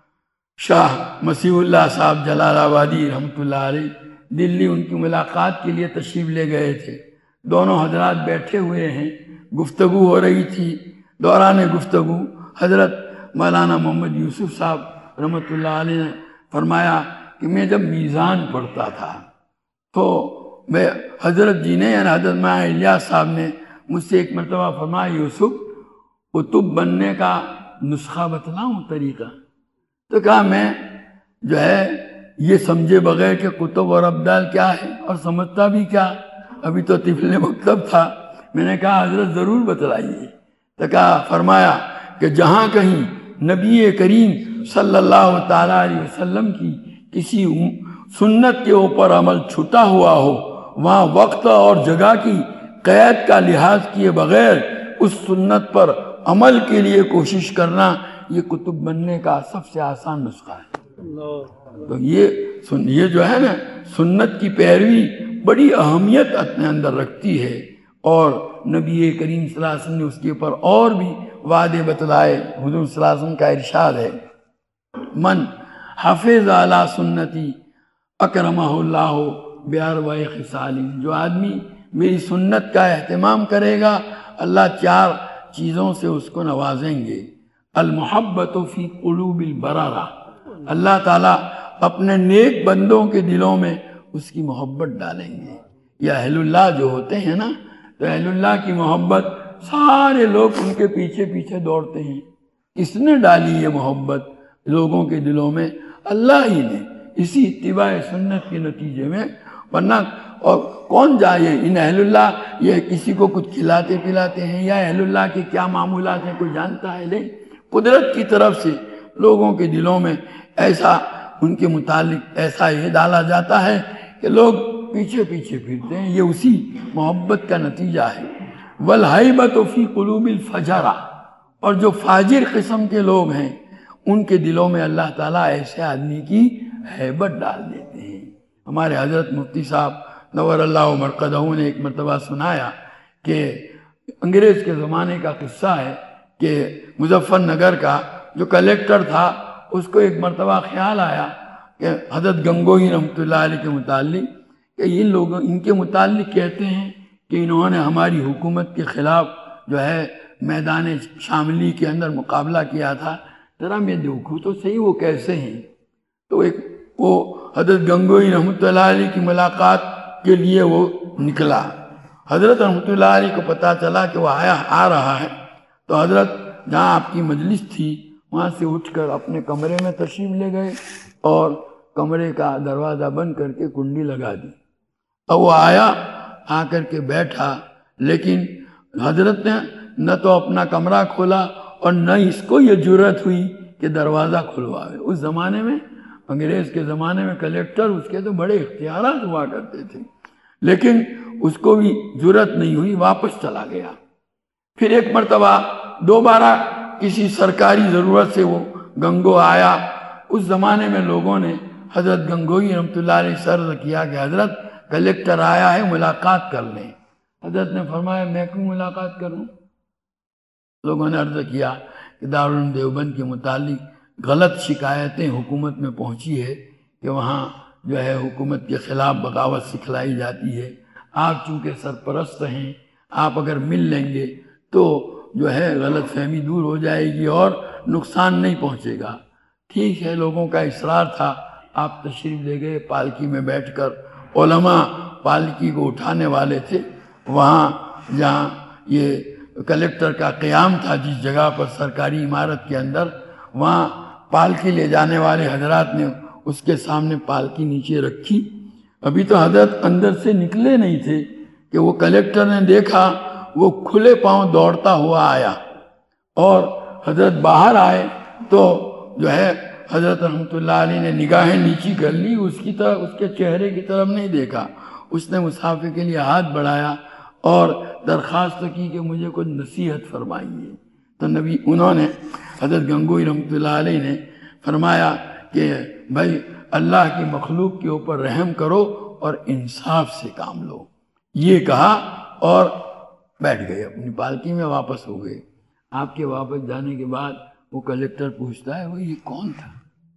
شاہ مسیح اللہ صاحب جلال آبادی رحمۃ اللہ علیہ دلی ان کی ملاقات کے لیے تشریف لے گئے تھے۔ دونوں حضرات بیٹھے ہوئے ہیں، گفتگو ہو رہی تھی۔ دوران گفتگو حضرت مولانا محمد یوسف صاحب رحمۃ اللہ علیہ نے فرمایا کہ میں جب میزان پڑھتا تھا تو میں حضرت جی نے یعنی حضرت مولانا الیاس صاحب نے مجھ سے ایک مرتبہ فرمایا، یوسف قطب بننے کا نسخہ بتلاؤں، طریقہ؟ تو کہا میں جو ہے یہ سمجھے بغیر کہ قطب اور ابدال کیا ہے اور سمجھتا بھی کیا، ابھی تو طفل مکتب تھا۔ میں نے کہا حضرت ضرور بتلائیے۔ تو کہا فرمایا کہ جہاں کہیں نبی کریم صلی اللہ تعالیٰ علیہ وسلم کی کسی سنت کے اوپر عمل چھٹا ہوا ہو، وہاں وقت اور جگہ کی قید کا لحاظ کیے بغیر اس سنت پر عمل کے لیے کوشش کرنا، یہ قطب بننے کا سب سے آسان نسخہ ہے۔ تو یہ سن یہ جو ہے نا سنت کی پیروی بڑی اہمیت اپنے اندر رکھتی ہے، اور نبی کریم صلی اللہ علیہ وسلم نے اس کے اوپر اور بھی وعدے بتلائے۔ حضور صلی اللہ علیہ وسلم کا ارشاد ہے، من حافظ علی سنتی اکرمہ اللہ باربع خصال، جو آدمی میری سنت کا اہتمام کرے گا اللہ چار چیزوں سے اس کو نوازیں گے۔ المحبت فی قلوب البررہ، اللہ تعالیٰ اپنے نیک بندوں کے دلوں میں اس کی محبت ڈالیں گے۔ یہ اہل اللہ جو ہوتے ہیں نا، تو اہل اللہ کی محبت سارے لوگ ان کے پیچھے پیچھے دوڑتے ہیں۔ کس نے ڈالی یہ محبت لوگوں کے دلوں میں؟ اللہ ہی نے، اسی اتباع سنت کے نتیجے میں۔ ورنہ اور کون جائے ان اہل اللہ، یہ کسی کو کچھ کھلاتے پلاتے ہیں یا اہل اللہ کے کیا معمولات ہیں کوئی جانتا ہے؟ نہیں، قدرت کی طرف سے لوگوں کے دلوں میں ایسا ان کے متعلق ایسا یہ ڈالا جاتا ہے کہ لوگ پیچھے پیچھے پھرتے ہیں۔ یہ اسی محبت کا نتیجہ ہے۔ والحیبۃ فی قلوب الفجرہ، اور جو فاجر قسم کے لوگ ہیں ان کے دلوں میں اللہ تعالیٰ ایسے آدمی کی ہیبت ڈال دیتے ہیں۔ ہمارے حضرت مفتی صاحب نور اللہ مرقدہ نے ایک مرتبہ سنایا کہ انگریز کے زمانے کا قصہ ہے کہ مظفر نگر کا جو کلیکٹر تھا اس کو ایک مرتبہ خیال آیا کہ حضرت گنگوہی رحمۃ اللہ علیہ کے متعلق کہ ان لوگوں ان کے متعلق کہتے ہیں کہ انہوں نے ہماری حکومت کے خلاف جو ہے میدان شاملی کے اندر مقابلہ کیا تھا، ذرا میں دیکھوں تو صحیح وہ کیسے ہیں۔ تو ایک وہ حضرت گنگوہی رحمۃ اللہ علیہ کی ملاقات کے لیے وہ نکلا۔ حضرت رحمۃ اللہ علیہ کو پتہ چلا کہ وہ آیا آ رہا ہے، تو حضرت جہاں آپ کی مجلس تھی وہاں سے اٹھ کر اپنے کمرے میں تشریف لے گئے اور کمرے کا دروازہ بند کر کے کنڈی لگا دی۔ اب وہ آیا، آ کر کے بیٹھا، لیکن حضرت نے نہ تو اپنا کمرہ کھولا اور نہ اس کو یہ جرأت ہوئی کہ دروازہ کھلواوے۔ اس زمانے میں انگریز کے زمانے میں کلیکٹر اس کے تو بڑے اختیارات ہوا کرتے تھے، لیکن اس کو بھی جرأت نہیں ہوئی، واپس چلا گیا۔ پھر ایک مرتبہ دوبارہ کسی سرکاری ضرورت سے وہ گنگو آیا۔ اس زمانے میں لوگوں نے حضرت گنگوہی رحمۃ اللہ علیہ سے عرض کیا کہ حضرت کلیکٹر آیا ہے، ملاقات کر لیں۔ حضرت نے فرمایا میں کیوں ملاقات کروں؟ لوگوں نے عرض کیا کہ دارالعلوم دیوبند کے متعلق غلط شکایتیں حکومت میں پہنچی ہے کہ وہاں جو ہے حکومت کے خلاف بغاوت سکھلائی جاتی ہے. آپ چونکہ سرپرست ہیں، آپ اگر مل لیں گے تو جو ہے غلط فہمی دور ہو جائے گی اور نقصان نہیں پہنچے گا. ٹھیک ہے، لوگوں کا اصرار تھا، آپ تشریف لے گئے. پالکی میں بیٹھ کر علماء پالکی کو اٹھانے والے تھے. وہاں جہاں یہ کلیکٹر کا قیام تھا، جس جگہ پر سرکاری عمارت کے اندر، وہاں پالکی لے جانے والے حضرات نے اس کے سامنے پالکی نیچے رکھی. ابھی تو حضرت اندر سے نکلے نہیں تھے کہ وہ کلیکٹر نے دیکھا، وہ کھلے پاؤں دوڑتا ہوا آیا اور حضرت باہر آئے تو جو ہے حضرت رحمۃ اللہ علیہ نے نگاہیں نیچی کر لی، اس کی طرف، اس کے چہرے کی طرف نہیں دیکھا. اس نے مصافحے کے لیے ہاتھ بڑھایا اور درخواست کی کہ مجھے کوئی نصیحت فرمائیے. تو نبی انہوں نے حضرت گنگوئی رحمۃ اللہ علیہ نے فرمایا کہ بھائی اللہ کی مخلوق کے اوپر رحم کرو اور انصاف سے کام لو. یہ کہا اور بیٹھ گئے، اپنی پالکی میں واپس ہو گئے. آپ کے واپس جانے کے بعد وہ کلیکٹر پوچھتا ہے وہ یہ کون تھا؟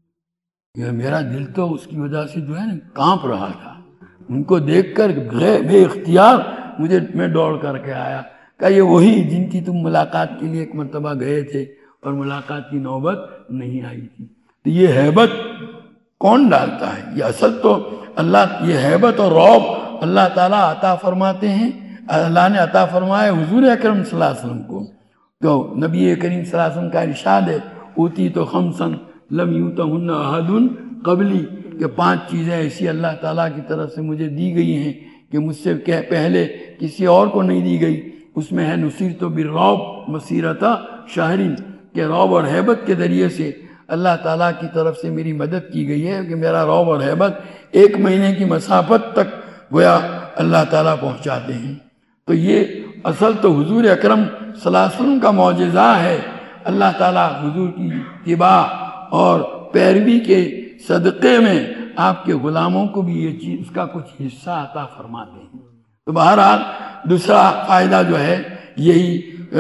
یہ میرا دل تو اس کی وجہ سے جو ہے نا کانپ رہا تھا. ان کو دیکھ کر بے اختیار مجھے میں دوڑ کر کے آیا. کہ یہ وہی جن کی تم ملاقات کے لیے ایک مرتبہ گئے تھے اور ملاقات کی نوبت نہیں آئی تھی. تو یہ ہیبت کون ڈالتا ہے؟ یہ اصل تو اللہ، یہ ہیبت اور رعب اللہ تعالیٰ عطا فرماتے ہیں. اللہ نے عطا فرمایا حضور اکرم صلی اللہ علیہ وسلم کو. تو نبی کریم صلی اللہ علیہ وسلم کا ارشاد ہے اوتی تو خمسن لم یوتہن احد قبلی، کہ پانچ چیزیں ایسی اللہ تعالیٰ کی طرف سے مجھے دی گئی ہیں کہ مجھ سے پہلے کسی اور کو نہیں دی گئی. اس میں ہے نصیرت بالرعب مسیرت شہرین، کہ رعب اور ہیبت کے ذریعے سے اللہ تعالیٰ کی طرف سے میری مدد کی گئی ہے کہ میرا رعب اور ہیبت ایک مہینے کی مسافت تک گویا اللہ تعالیٰ پہنچاتے ہیں. تو یہ اصل تو حضور اکرم صلی اللہ علیہ وسلم کا معجزہ ہے. اللہ تعالیٰ حضور کی اتباع اور پیروی کے صدقے میں آپ کے غلاموں کو بھی یہ چیز، اس کا کچھ حصہ عطا فرماتے ہیں. تو بہرحال دوسرا فائدہ جو ہے یہی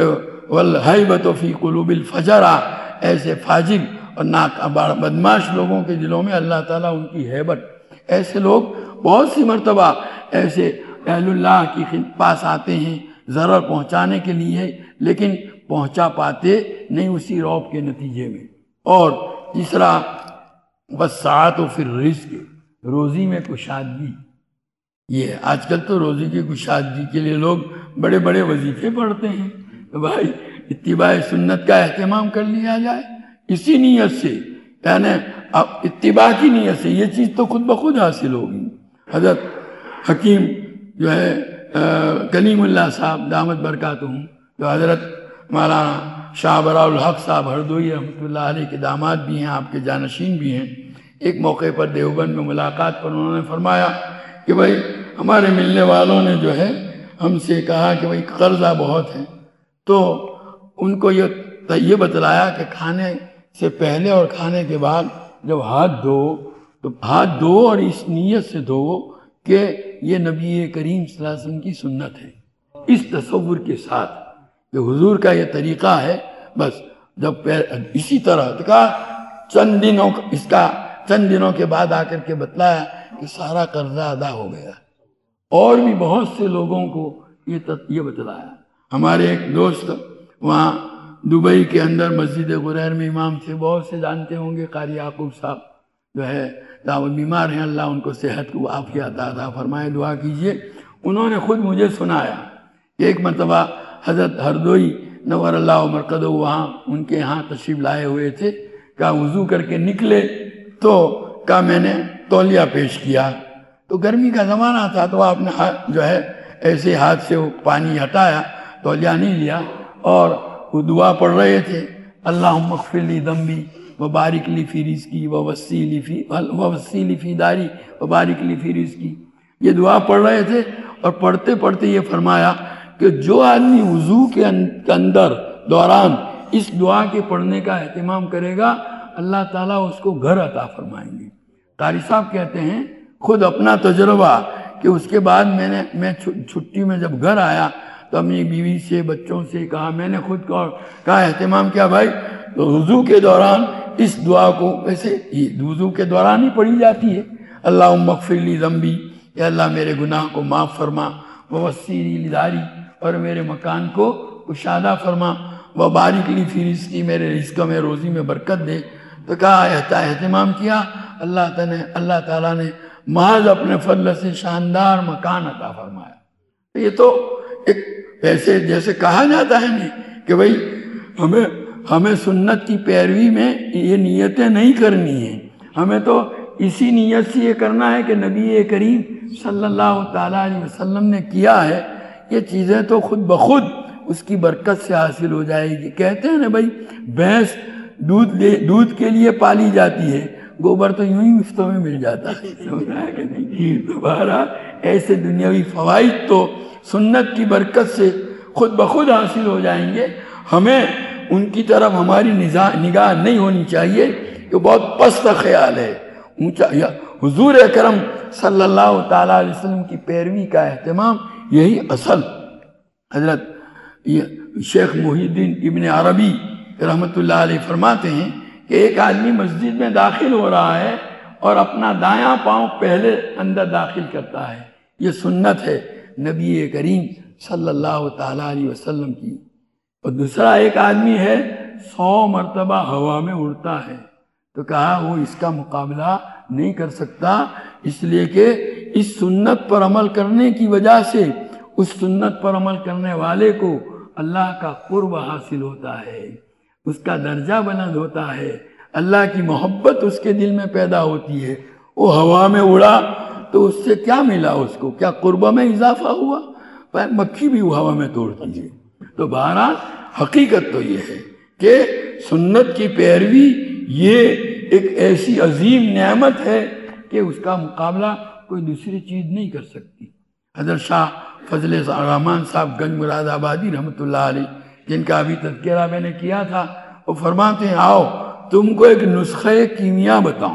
والہیبۃ فی قلوب الفجرہ، ایسے فاجر اور ناک بدماش لوگوں کے دلوں میں اللہ تعالیٰ ان کی ہیبت. ایسے لوگ بہت سی مرتبہ ایسے اہل اللہ کی پاس آتے ہیں ضرر پہنچانے کے لیے، لیکن پہنچا پاتے نہیں اسی رعب کے نتیجے میں. اور تیسرا وسعت فی الرزق، روزی میں کشادگی. یہ آج کل تو روزی کی کشادگی کے لیے لوگ بڑے بڑے وظیفے پڑھتے ہیں. تو بھائی اتباع سنت کا اہتمام کر لیا جائے اسی نیت سے، یعنی اب اتباع کی نیت سے یہ چیز تو خود بخود حاصل ہوگی. حضرت حکیم جو ہے کلیم اللہ صاحب دامت برکاتہم، جو حضرت مولانا شاہ براء الحق صاحب ہردوئی رحمۃ اللہ علیہ کے داماد بھی ہیں، آپ کے جانشین بھی ہیں، ایک موقع پر دیوبند میں ملاقات پر انہوں نے فرمایا کہ بھائی ہمارے ملنے والوں نے جو ہے ہم سے کہا کہ بھائی قرضہ بہت ہے. تو ان کو یہ یہ بتلایا کہ کھانے سے پہلے اور کھانے کے بعد جب ہاتھ دھو تو ہاتھ دھو اور اس نیت سے دھو کہ یہ نبی کریم صلی اللہ علیہ وسلم کی سنت ہے، اس تصور کے ساتھ کہ حضور کا یہ طریقہ ہے. بس جب اسی طرح کہا چند دنوں اس کا چند دنوں کے بعد آ کر کے بتلایا کہ سارا قرضہ ادا ہو گیا. اور بھی بہت سے لوگوں کو یہ یہ بتلایا. ہمارے ایک دوست وہاں دبئی کے اندر مسجد غریر میں امام تھے، بہت سے جانتے ہوں گے، قاری یعقوب صاحب جو ہے دعوت بیمار ہیں، اللہ ان کو صحت کو عافیت عطا فرمائے، دعا کیجئے. انہوں نے خود مجھے سنایا کہ ایک مرتبہ حضرت ہردوئی نور اللہ مرقدہ وہاں ان کے یہاں تشریف لائے ہوئے تھے. کہا وضو کر کے نکلے تو کہا میں نے تولیہ پیش کیا. تو گرمی کا زمانہ تھا تو آپ نے جو ہے ایسے ہاتھ سے وہ پانی ہٹایا، تولیہ نہیں لیا، اور وہ دعا پڑھ رہے تھے اللہم اغفر لی ذنبی وبارک لی فی رزقی ووسع لی فی ووسع لی فی داری وبارک لی فی رزقی. یہ دعا پڑھ رہے تھے اور پڑھتے پڑھتے یہ فرمایا کہ جو آدمی وضو کے اندر دوران اس دعا کے پڑھنے کا اہتمام کرے گا اللہ تعالیٰ اس کو گھر عطا فرمائیں گے. قاری صاحب کہتے ہیں خود اپنا تجربہ کہ اس کے بعد میں نے میں چھٹی میں جب گھر آیا تو اپنی بیوی سے بچوں سے کہا، میں نے خود کہا اہتمام کیا بھائی تو وضو کے دوران اس دعا کو، ویسے وضو کے دوران ہی پڑھی جاتی ہے، اللہم اغفر لی ذنبی، یا اللہ میرے گناہ کو معاف فرما، ووسع لی داری، اور میرے مکان کو کشادہ فرما، وبارک لی فی رزقی، میرے رزق میں روزی میں برکت دے۔ تو کہا اہتمام کیا، اللہ تعالیٰ نے اللہ تعالیٰ نے محض اپنے فضل سے شاندار مکان عطا فرمایا۔ یہ تو ایک ایسے جیسے کہا جاتا ہے نہیں کہ بھئی ہمیں ہمیں سنت کی پیروی میں یہ نیتیں نہیں کرنی ہیں، ہمیں تو اسی نیت سے یہ کرنا ہے کہ نبی کریم صلی اللہ تعالیٰ علیہ وسلم نے کیا ہے، یہ چیزیں تو خود بخود اس کی برکت سے حاصل ہو جائے گی۔ کہتے ہیں نا بھائی بھینس دودھ لے دودھ کے لیے پالی جاتی ہے، گوبر تو یوں ہی مفتوں میں مل جاتا ہے، سمجھ رہا ہے کہ نہیں؟ دوبارہ ایسے دنیاوی فوائد تو سنت کی برکت سے خود بخود حاصل ہو جائیں گے۔ ہمیں ان کی طرف ہماری نگاہ نہیں ہونی چاہیے کہ بہت پست خیال ہے، اونچا۔ حضور اکرم صلی اللہ تعالیٰ علیہ وسلم کی پیروی کا اہتمام یہی اصل۔ حضرت شیخ محی الدین ابن عربی رحمۃ اللہ علیہ فرماتے ہیں کہ ایک آدمی مسجد میں داخل ہو رہا ہے اور اپنا دایاں پاؤں پہلے اندر داخل کرتا ہے، یہ سنت ہے نبی کریم صلی اللہ تعالیٰ علیہ وسلم کی۔ اور دوسرا ایک آدمی ہے سو مرتبہ ہوا میں اڑتا ہے، تو کہا وہ اس کا مقابلہ نہیں کر سکتا، اس لیے کہ اس سنت پر عمل کرنے کی وجہ سے اس سنت پر عمل کرنے والے کو اللہ کا قرب حاصل ہوتا ہے، اس کا درجہ بلند ہوتا ہے، اللہ کی محبت اس کے دل میں پیدا ہوتی ہے۔ وہ ہوا میں اڑا تو اس سے کیا ملا؟ اس کو کیا قربہ میں اضافہ ہوا؟ مکھی بھی ہوا میں توڑتی ہے۔ تو بہرحال حقیقت تو یہ ہے کہ سنت کی پیروی یہ ایک ایسی عظیم نعمت ہے کہ اس کا مقابلہ کوئی دوسری چیز نہیں کر سکتی۔ حضرت شاہ فضل الرحمن صاحب گنج مراد آبادی رحمۃ اللہ علیہ، جن کا ابھی تذکرہ میں نے کیا تھا، وہ فرماتے ہیں آؤ تم کو ایک نسخہ کیمیا بتاؤں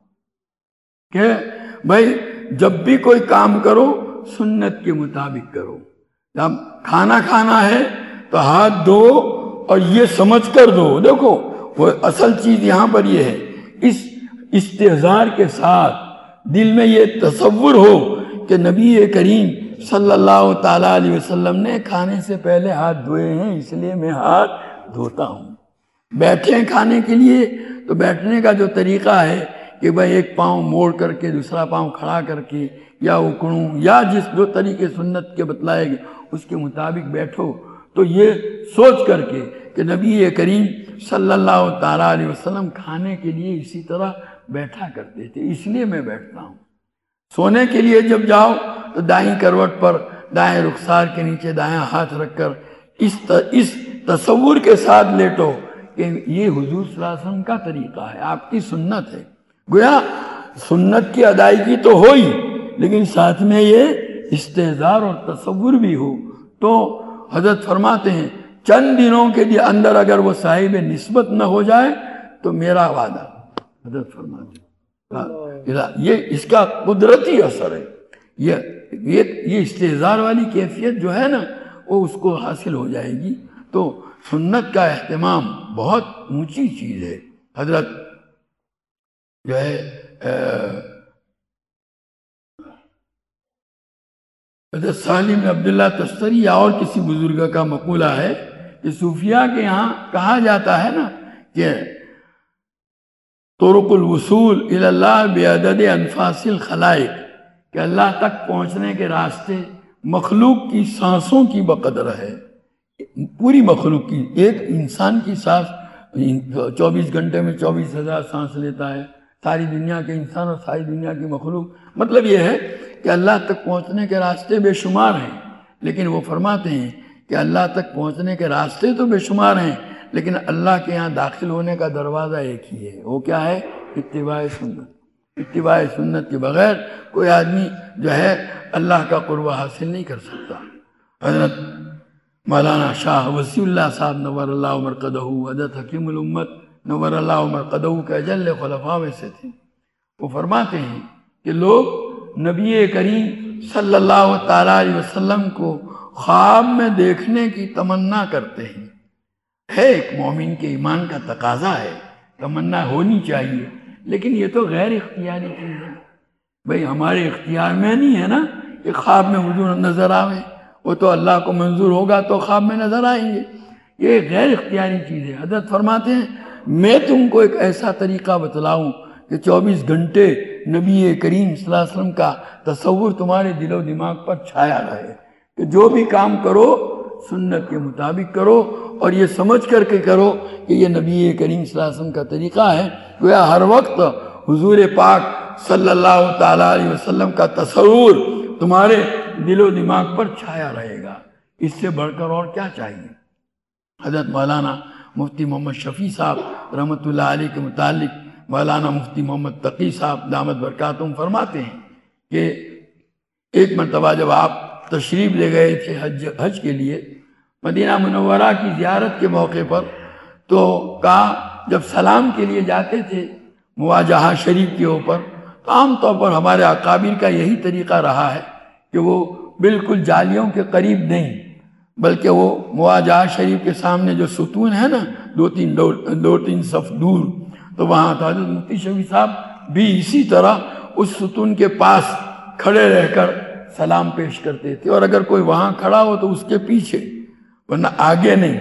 کہ بھائی جب بھی کوئی کام کرو سنت کے مطابق کرو۔ جب کھانا کھانا ہے تو ہاتھ دھو اور یہ سمجھ کر دو، دیکھو وہ اصل چیز یہاں پر یہ ہے، اس استحضار کے ساتھ دل میں یہ تصور ہو کہ نبی کریم صلی اللہ تعالیٰ علیہ وسلم نے کھانے سے پہلے ہاتھ دھوئے ہیں، اس لیے میں ہاتھ دھوتا ہوں۔ بیٹھے ہیں کھانے کے لیے تو بیٹھنے کا جو طریقہ ہے کہ بھائی ایک پاؤں موڑ کر کے دوسرا پاؤں کھڑا کر کے یا اکڑوں یا جس جو طریقے سنت کے بتلائے گئے اس کے مطابق بیٹھو، تو یہ سوچ کر کے کہ نبی کریم صلی اللہ تعالیٰ علیہ وسلم کھانے کے لیے اسی طرح بیٹھا کرتے تھے، اس لیے میں بیٹھتا ہوں۔ سونے کے لیے جب جاؤ تو دائیں کروٹ پر دائیں رخسار کے نیچے دایاں ہاتھ رکھ کر اس اس تصور کے ساتھ لیٹو کہ یہ حضور صلی اللہ علیہ وسلم کا طریقہ ہے، آپ کی سنت ہے۔ گویا سنت کی ادائیگی تو ہوئی لیکن ساتھ میں یہ استحضار اور تصور بھی ہو۔ تو حضرت فرماتے ہیں چند دنوں کے لیے اندر اگر وہ صاحب نسبت نہ ہو جائے تو میرا وعدہ، حضرت فرماتے ہیں یہ اس کا قدرتی اثر ہے، یہ یہ استحضار والی کیفیت جو ہے نا وہ اس کو حاصل ہو جائے گی۔ تو سنت کا اہتمام بہت اونچی چیز ہے۔ حضرت جو ہے حضرت سالم عبداللہ تستری یا اور کسی بزرگ کا مقولہ ہے کہ صوفیاء کے یہاں کہا جاتا ہے نا کہ طرق الوصول الی اللہ بعدد انفاس الخلائق، کہ اللہ تک پہنچنے کے راستے مخلوق کی سانسوں کی بقدر ہے، پوری مخلوق کی۔ ایک انسان کی سانس چوبیس گھنٹے میں چوبیس ہزار سانس لیتا ہے، ساری دنیا کے انسان اور ساری دنیا کی مخلوق۔ مطلب یہ ہے کہ اللہ تک پہنچنے کے راستے بے شمار ہیں، لیکن وہ فرماتے ہیں کہ اللہ تک پہنچنے کے راستے تو بے شمار ہیں لیکن اللہ کے یہاں داخل ہونے کا دروازہ ایک ہی ہے، وہ کیا ہے؟ اتباع سنت۔ اتباع سنت کے بغیر کوئی آدمی جو ہے اللہ کا قرب حاصل نہیں کر سکتا۔ حضرت مولانا شاہ وسیع اللہ صاحب نور اللہ مرقدہ، حضرت حکیم الامت نور اللہ مرقدہ کے اجل خلفاء میں سے تھے۔ وہ فرماتے ہیں کہ لوگ نبی کریم صلی اللہ تعالیٰ علیہ وسلم کو خواب میں دیکھنے کی تمنا کرتے ہیں، ہے ایک مومن کے ایمان کا تقاضا ہے، تمنا ہونی چاہیے، لیکن یہ تو غیر اختیاری چیز ہے۔ بھئی ہمارے اختیار میں نہیں ہے نا کہ خواب میں حضور نظر آوے، وہ تو اللہ کو منظور ہوگا تو خواب میں نظر آئیں گے، یہ غیر اختیاری چیز ہے۔ حضرت فرماتے ہیں میں تم کو ایک ایسا طریقہ بتلاؤں کہ چوبیس گھنٹے نبی کریم صلی اللہ علیہ وسلم کا تصور تمہارے دل و دماغ پر چھایا رہے، کہ جو بھی کام کرو سنت کے مطابق کرو، اور یہ سمجھ کر کے کرو کہ یہ نبی کریم صلی اللہ علیہ وسلم کا طریقہ ہے۔ گویا ہر وقت حضور پاک صلی اللہ تعالیٰ علیہ وسلم کا تصور تمہارے دل و دماغ پر چھایا رہے گا، اس سے بڑھ کر اور کیا چاہیے۔ حضرت مولانا مفتی محمد شفیع صاحب رحمۃ اللہ علیہ کے متعلق مولانا مفتی محمد تقی صاحب دامت برکاتہم فرماتے ہیں کہ ایک مرتبہ جب آپ تشریف لے گئے تھے حج حج کے لیے مدینہ منورہ کی زیارت کے موقع پر، تو کہا جب سلام کے لیے جاتے تھے مواجہہ شریف کے اوپر تو عام طور پر ہمارے اکابر کا یہی طریقہ رہا ہے کہ وہ بالکل جالیوں کے قریب نہیں، بلکہ وہ مواجہہ شریف کے سامنے جو ستون ہے نا دو تین دو, دو تین صف دور، تو وہاں تو حضرت مفتی شفیع صاحب بھی اسی طرح اس ستون کے پاس کھڑے رہ کر سلام پیش کرتے تھے، اور اگر کوئی وہاں کھڑا ہو تو اس کے پیچھے، ورنہ آگے نہیں۔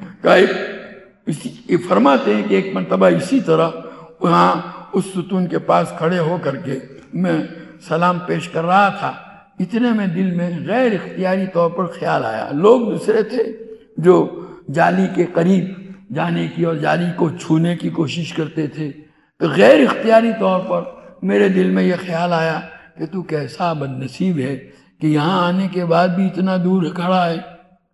کہ فرماتے ہیں کہ ایک مرتبہ اسی طرح وہاں اس ستون کے پاس کھڑے ہو کر کے میں سلام پیش کر رہا تھا، اتنے میں دل میں غیر اختیاری طور پر خیال آیا، لوگ دوسرے تھے جو جالی کے قریب جانے کی اور جالی کو چھونے کی کوشش کرتے تھے، تو غیر اختیاری طور پر میرے دل میں یہ خیال آیا کہ تو کیسا بد نصیب ہے کہ یہاں آنے کے بعد بھی اتنا دور کھڑا ہے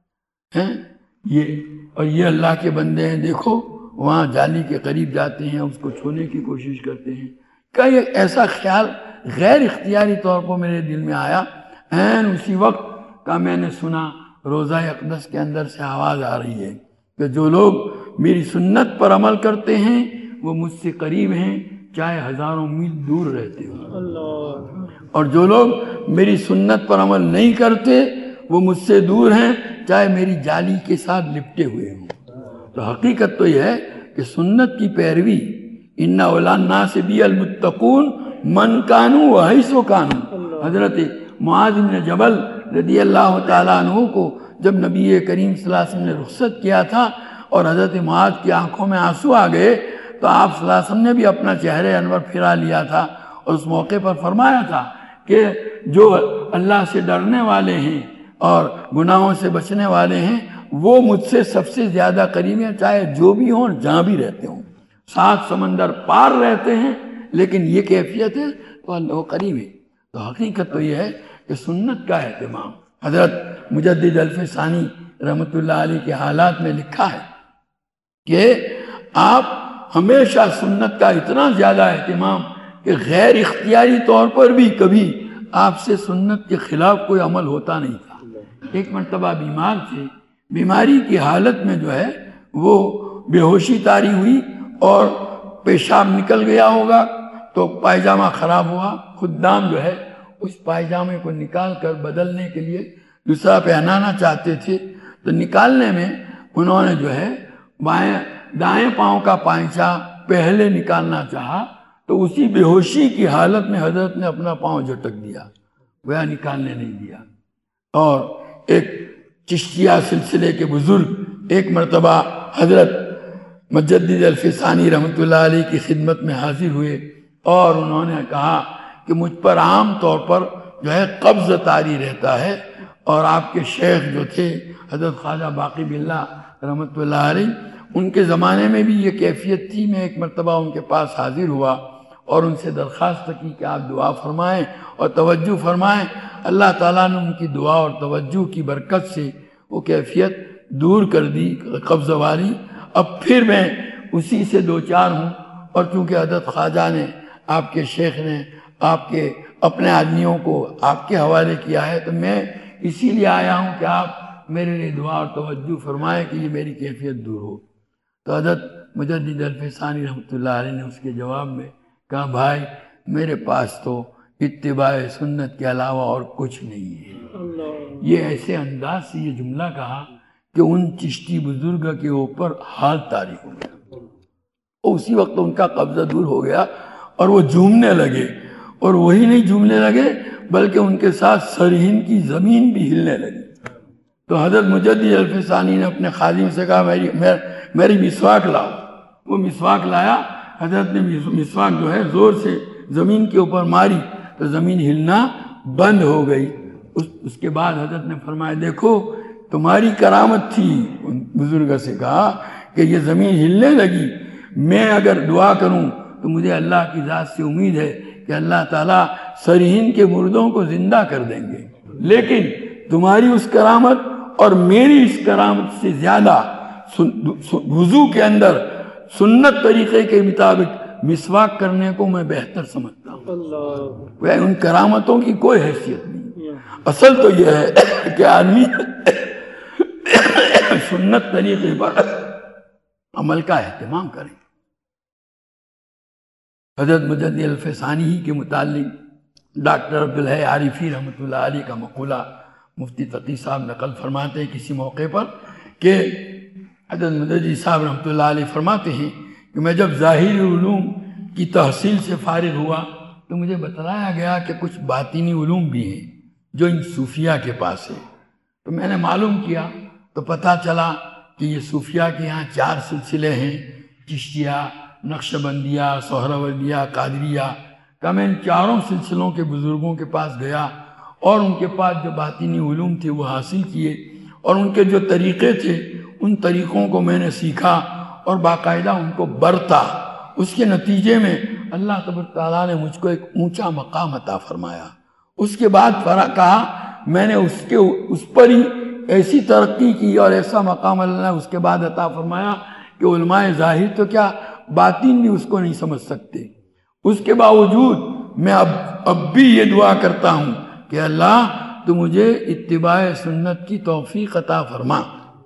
ہیں یہ، اور یہ اللہ کے بندے ہیں، دیکھو وہاں جالی کے قریب جاتے ہیں، اس کو چھونے کی کوشش کرتے ہیں۔ کہ یہ ایسا خیال غیر اختیاری طور پر میرے دل میں آیا، این اسی وقت کا میں نے سنا روضہ اقدس کے اندر سے آواز آ رہی ہے کہ جو لوگ میری سنت پر عمل کرتے ہیں وہ مجھ سے قریب ہیں چاہے ہزاروں میل دور رہتے ہوں، اور جو لوگ میری سنت پر عمل نہیں کرتے وہ مجھ سے دور ہیں چاہے میری جالی کے ساتھ لپٹے ہوئے ہوں۔ تو حقیقت تو یہ ہے کہ سنت کی پیروی، ان اولی الناس بی المتقون من کانوا وحیث کانوا، حضرت معاذ بن جبل رضی اللہ تعالیٰ عنہ کو جب نبی کریم صلی اللہ علیہ وسلم نے رخصت کیا تھا اور حضرت معاذ کی آنکھوں میں آنسو آ گئے تو آپ صلی اللہ علیہ وسلم نے بھی اپنا چہرے انور پھرا لیا تھا، اور اس موقع پر فرمایا تھا کہ جو اللہ سے ڈرنے والے ہیں اور گناہوں سے بچنے والے ہیں وہ مجھ سے سب سے زیادہ قریب ہیں، چاہے جو بھی ہوں جہاں بھی رہتے ہوں، سات سمندر پار رہتے ہیں، لیکن یہ کیفیت ہے تو اللہ قریب ہے۔ تو حقیقت تو یہ ہے کہ سنت کا اہتمام، حضرت مجدد الف ثانی رحمۃ اللہ علیہ کے حالات میں لکھا ہے کہ آپ ہمیشہ سنت کا اتنا زیادہ اہتمام کہ غیر اختیاری طور پر بھی کبھی آپ سے سنت کے خلاف کوئی عمل ہوتا نہیں تھا۔ ایک مرتبہ بیمار تھے، بیماری کی حالت میں جو ہے وہ بے ہوشی طاری ہوئی اور پیشاب نکل گیا ہوگا تو پائجامہ خراب ہوا، خدام جو ہے اس پائجامے کو نکال کر بدلنے کے لیے دوسرا پہنانا چاہتے تھے، تو نکالنے میں انہوں نے جو ہے بائیں دائیں پاؤں کا پائچا پہلے نکالنا چاہا تو اسی بے ہوشی کی حالت میں حضرت نے اپنا پاؤں جھٹک دیا، وہ نکالنے نہیں دیا۔ اور ایک چشتیہ سلسلے کے بزرگ ایک مرتبہ حضرت مجدد الف ثانی رحمۃ اللہ علیہ کی خدمت میں حاضر ہوئے اور انہوں نے کہا کہ مجھ پر عام طور پر جو ہے قبض طاری رہتا ہے، اور آپ کے شیخ جو تھے حضرت خواجہ باقی باللہ رحمۃ اللہ علیہ، ان کے زمانے میں بھی یہ کیفیت تھی۔ میں ایک مرتبہ ان کے پاس حاضر ہوا اور ان سے درخواست کی کہ آپ دعا فرمائیں اور توجہ فرمائیں۔ اللہ تعالیٰ نے ان کی دعا اور توجہ کی برکت سے وہ کیفیت دور کر دی قبض والی۔ اب پھر میں اسی سے دو چار ہوں، اور چونکہ حضرت خواجہ نے، آپ کے شیخ نے آپ کے اپنے آدمیوں کو آپ کے حوالے کیا ہے، تو میں اسی لیے آیا ہوں کہ آپ میرے لیے دعا اور توجہ فرمائیں کہ یہ میری کیفیت دور ہو۔ تو حضرت مجدد الف ثانی رحمۃ اللہ علیہ نے اس کے جواب میں کہا بھائی میرے پاس تو اتباع سنت کے علاوہ اور کچھ نہیں ہے۔ یہ ایسے انداز سے یہ جملہ کہا کہ ان چشتی بزرگ کے اوپر حال طاری ہو گیا، اور اسی وقت ان کا قبضہ دور ہو گیا اور وہ جھومنے لگے۔ اور وہی نہیں جھومنے لگے بلکہ ان کے ساتھ سرہند کی زمین بھی ہلنے لگی۔ تو حضرت مجدد الف ثانی نے اپنے خادم سے کہا میری میری مسواک لاؤ۔ وہ مسواک لایا، حضرت نے مسواک جو ہے زور سے زمین کے اوپر ماری تو زمین ہلنا بند ہو گئی۔ اس اس کے بعد حضرت نے فرمایا دیکھو تمہاری کرامت تھی۔ ان بزرگ سے کہا کہ یہ زمین ہلنے لگی، میں اگر دعا کروں تو مجھے اللہ کی ذات سے امید ہے کہ اللہ تعالیٰ سرہند کے مردوں کو زندہ کر دیں گے، لیکن تمہاری اس کرامت اور میری اس کرامت سے زیادہ وضو کے اندر سنت طریقے کے مطابق مسواک کرنے کو میں بہتر سمجھتا ہوں۔ وہ ان کرامتوں کی کوئی حیثیت نہیں، اصل تو یہ ہے کہ آدمی سنت طریقے پر عمل کا اہتمام کریں۔ حضرت مجدد الف ثانی ہی کے متعلق ڈاکٹر عبدالحی عارفی رحمۃ اللہ علیہ کا مقولہ مفتی تقی صاحب نقل فرماتے ہیں کسی موقع پر کہ حضرت مجدد صاحب رحمۃ اللہ علیہ فرماتے ہیں کہ میں جب ظاہری علوم کی تحصیل سے فارغ ہوا تو مجھے بتلایا گیا کہ کچھ باطنی علوم بھی ہیں جو ان صوفیہ کے پاس ہے۔ تو میں نے معلوم کیا تو پتہ چلا کہ یہ صوفیہ کے یہاں چار سلسلے ہیں، چشتیہ، نقش بندیہ، سہروردیہ، قادریہ۔ کہ میں ان چاروں سلسلوں کے بزرگوں کے پاس گیا اور ان کے پاس جو باطنی علوم تھے وہ حاصل کیے، اور ان کے جو طریقے تھے ان طریقوں کو میں نے سیکھا اور باقاعدہ ان کو برتا۔ اس کے نتیجے میں اللہ تبارک تعالیٰ نے مجھ کو ایک اونچا مقام عطا فرمایا۔ اس کے بعد کہا میں نے اس کے اس پر ہی ایسی ترقی کی اور ایسا مقام اللہ نے اس کے بعد عطا فرمایا کہ علماء ظاہر تو کیا باطن بھی اس کو نہیں سمجھ سکتے۔ اس کے باوجود میں اب اب بھی یہ دعا کرتا ہوں کہ اللہ تو مجھے اتباع سنت کی توفیق عطا فرما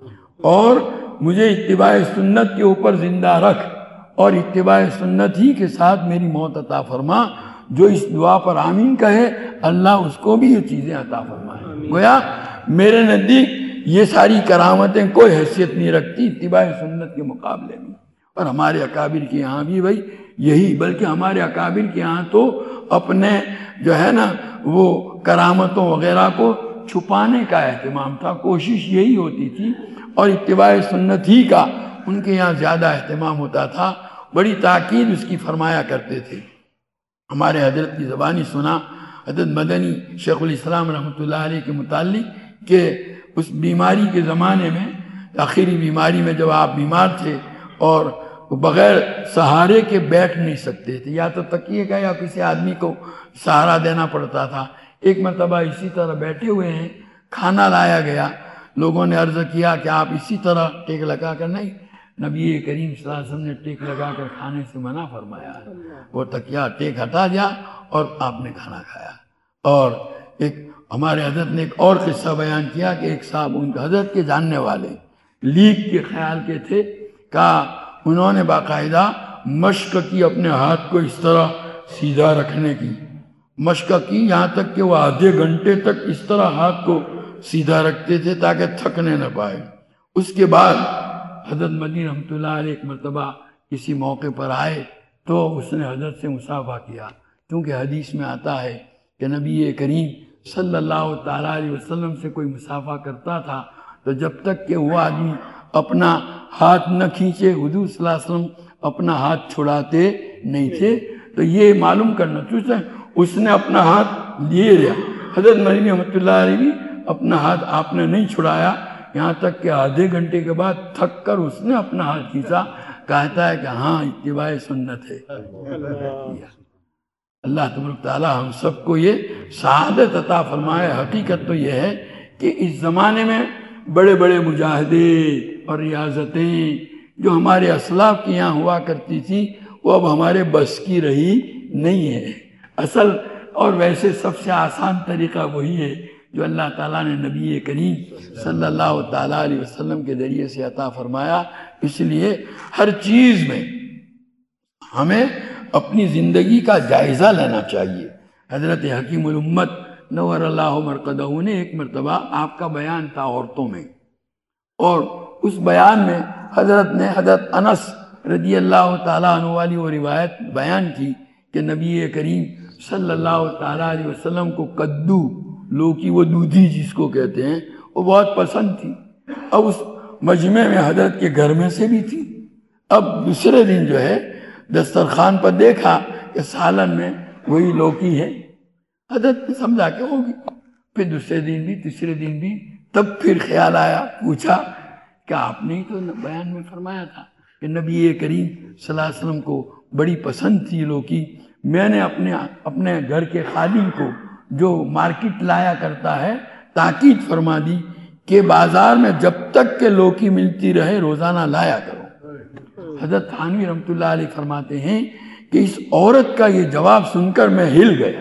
اور مجھے اتباع سنت کے اوپر زندہ رکھ، اور اتباع سنت ہی کے ساتھ میری موت عطا فرما۔ جو اس دعا پر آمین کہے اللہ اس کو بھی یہ چیزیں عطا فرمائے۔ گویا میرے نزدیک یہ ساری کرامتیں کوئی حیثیت نہیں رکھتی اتباع سنت کے مقابلے میں، اور ہمارے اکابر کے یہاں بھی بھائی یہی، بلکہ ہمارے اکابر کے یہاں تو اپنے جو ہے نا وہ کرامتوں وغیرہ کو چھپانے کا اہتمام تھا، کوشش یہی ہوتی تھی، اور اتباع سنت ہی کا ان کے یہاں زیادہ اہتمام ہوتا تھا، بڑی تاکید اس کی فرمایا کرتے تھے۔ ہمارے حضرت کی زبانی سنا حضرت مدنی شیخ الاسلام رحمۃ اللہ علیہ کے متعلق کہ اس بیماری کے زمانے میں، آخری بیماری میں جب آپ بیمار تھے اور بغیر سہارے کے بیٹھ نہیں سکتے تھے، یا تو تکیے کا یا کسی آدمی کو سہارا دینا پڑتا تھا۔ ایک مرتبہ اسی طرح بیٹھے ہوئے ہیں، کھانا لایا گیا، لوگوں نے عرض کیا کہ آپ اسی طرح ٹیک لگا کر، نہیں، نبی کریم صلی اللہ علیہ وسلم نے ٹیک لگا کر کھانے سے منع فرمایا ہے۔ وہ تکیہ ٹیک ہٹا دیا اور آپ نے کھانا کھایا۔ اور ایک ہمارے حضرت نے ایک اور قصہ بیان کیا کہ ایک صاحب ان حضرت کے جاننے والے لیگ کے خیال کے تھے، کہا انہوں نے باقاعدہ مشق کی اپنے ہاتھ کو اس طرح سیدھا رکھنے کی، مشق کی یہاں تک کہ وہ آدھے گھنٹے تک اس طرح ہاتھ کو سیدھا رکھتے تھے تاکہ تھکنے نہ پائے۔ اس کے بعد حضرت مدنی رحمۃ اللہ علیہ ایک مرتبہ کسی موقع پر آئے تو اس نے حضرت سے مصافحہ کیا، کیونکہ حدیث میں آتا ہے کہ نبی کریم صلی اللہ تعالیٰ علیہ وسلم سے کوئی مصافحہ کرتا تھا تو جب تک کہ وہ آدمی اپنا ہاتھ نہ کھینچے حضور صلی اللہ علیہ وسلم اپنا ہاتھ چھڑاتے نہیں تھے۔ تو یہ معلوم کرنا چاہتے ہیں اس نے اپنا ہاتھ لیے لیا، حضرت مدنی رحمۃ اللہ علیہ بھی اپنا ہاتھ آپ نے نہیں چھڑایا، یہاں تک کہ آدھے گھنٹے کے بعد تھک کر اس نے اپنا ہاتھ کھینچا، کہتا ہے کہ ہاں اتباع سنت ہے۔ اللہ تبارک تعالیٰ ہم سب کو یہ سعادت عطا فرمائے۔ حقیقت تو یہ ہے کہ اس زمانے میں بڑے بڑے مجاہدے اور ریاضتیں جو ہمارے اسلاف کے یہاں ہوا کرتی تھی وہ اب ہمارے بس کی رہی نہیں ہے۔ اصل اور ویسے سب سے آسان طریقہ وہی ہے جو اللہ تعالیٰ نے نبی کریم صلی اللہ تعالیٰ علیہ وسلم کے ذریعے سے عطا فرمایا۔ اس لیے ہر چیز میں ہمیں اپنی زندگی کا جائزہ لینا چاہیے۔ حضرت حکیم الامت نور اللہ مرقدہ نے ایک مرتبہ آپ کا بیان تھا عورتوں میں، اور اس بیان میں حضرت نے حضرت انس رضی اللہ تعالیٰ عنہ والی وہ روایت بیان کی کہ نبی کریم صلی اللہ تعالیٰ علیہ وسلم کو کدو، لوکی، وہ دودھی جس کو کہتے ہیں، وہ بہت پسند تھی۔ اب اس مجمع میں حضرت کے گھر میں سے بھی تھی۔ اب دوسرے دن جو ہے دسترخوان پر دیکھا کہ سالن میں وہی لوکی ہے، حضرت نے سمجھا کہ ہوگی۔ پھر دوسرے دن بھی، تیسرے دن بھی، تب پھر خیال آیا، پوچھا کہ آپ نے ہی تو بیان میں فرمایا تھا کہ نبی کریم صلی اللہ علیہ وسلم کو بڑی پسند تھی لوکی۔ میں نے اپنے اپنے گھر کے خادم کو جو مارکیٹ لایا کرتا ہے تاکید فرما دی کہ بازار میں جب تک کہ لوکی ملتی رہے روزانہ لایا کرو۔ حضرت تھانوی رحمۃ اللہ علیہ فرماتے ہیں کہ اس عورت کا یہ جواب سن کر میں ہل گیا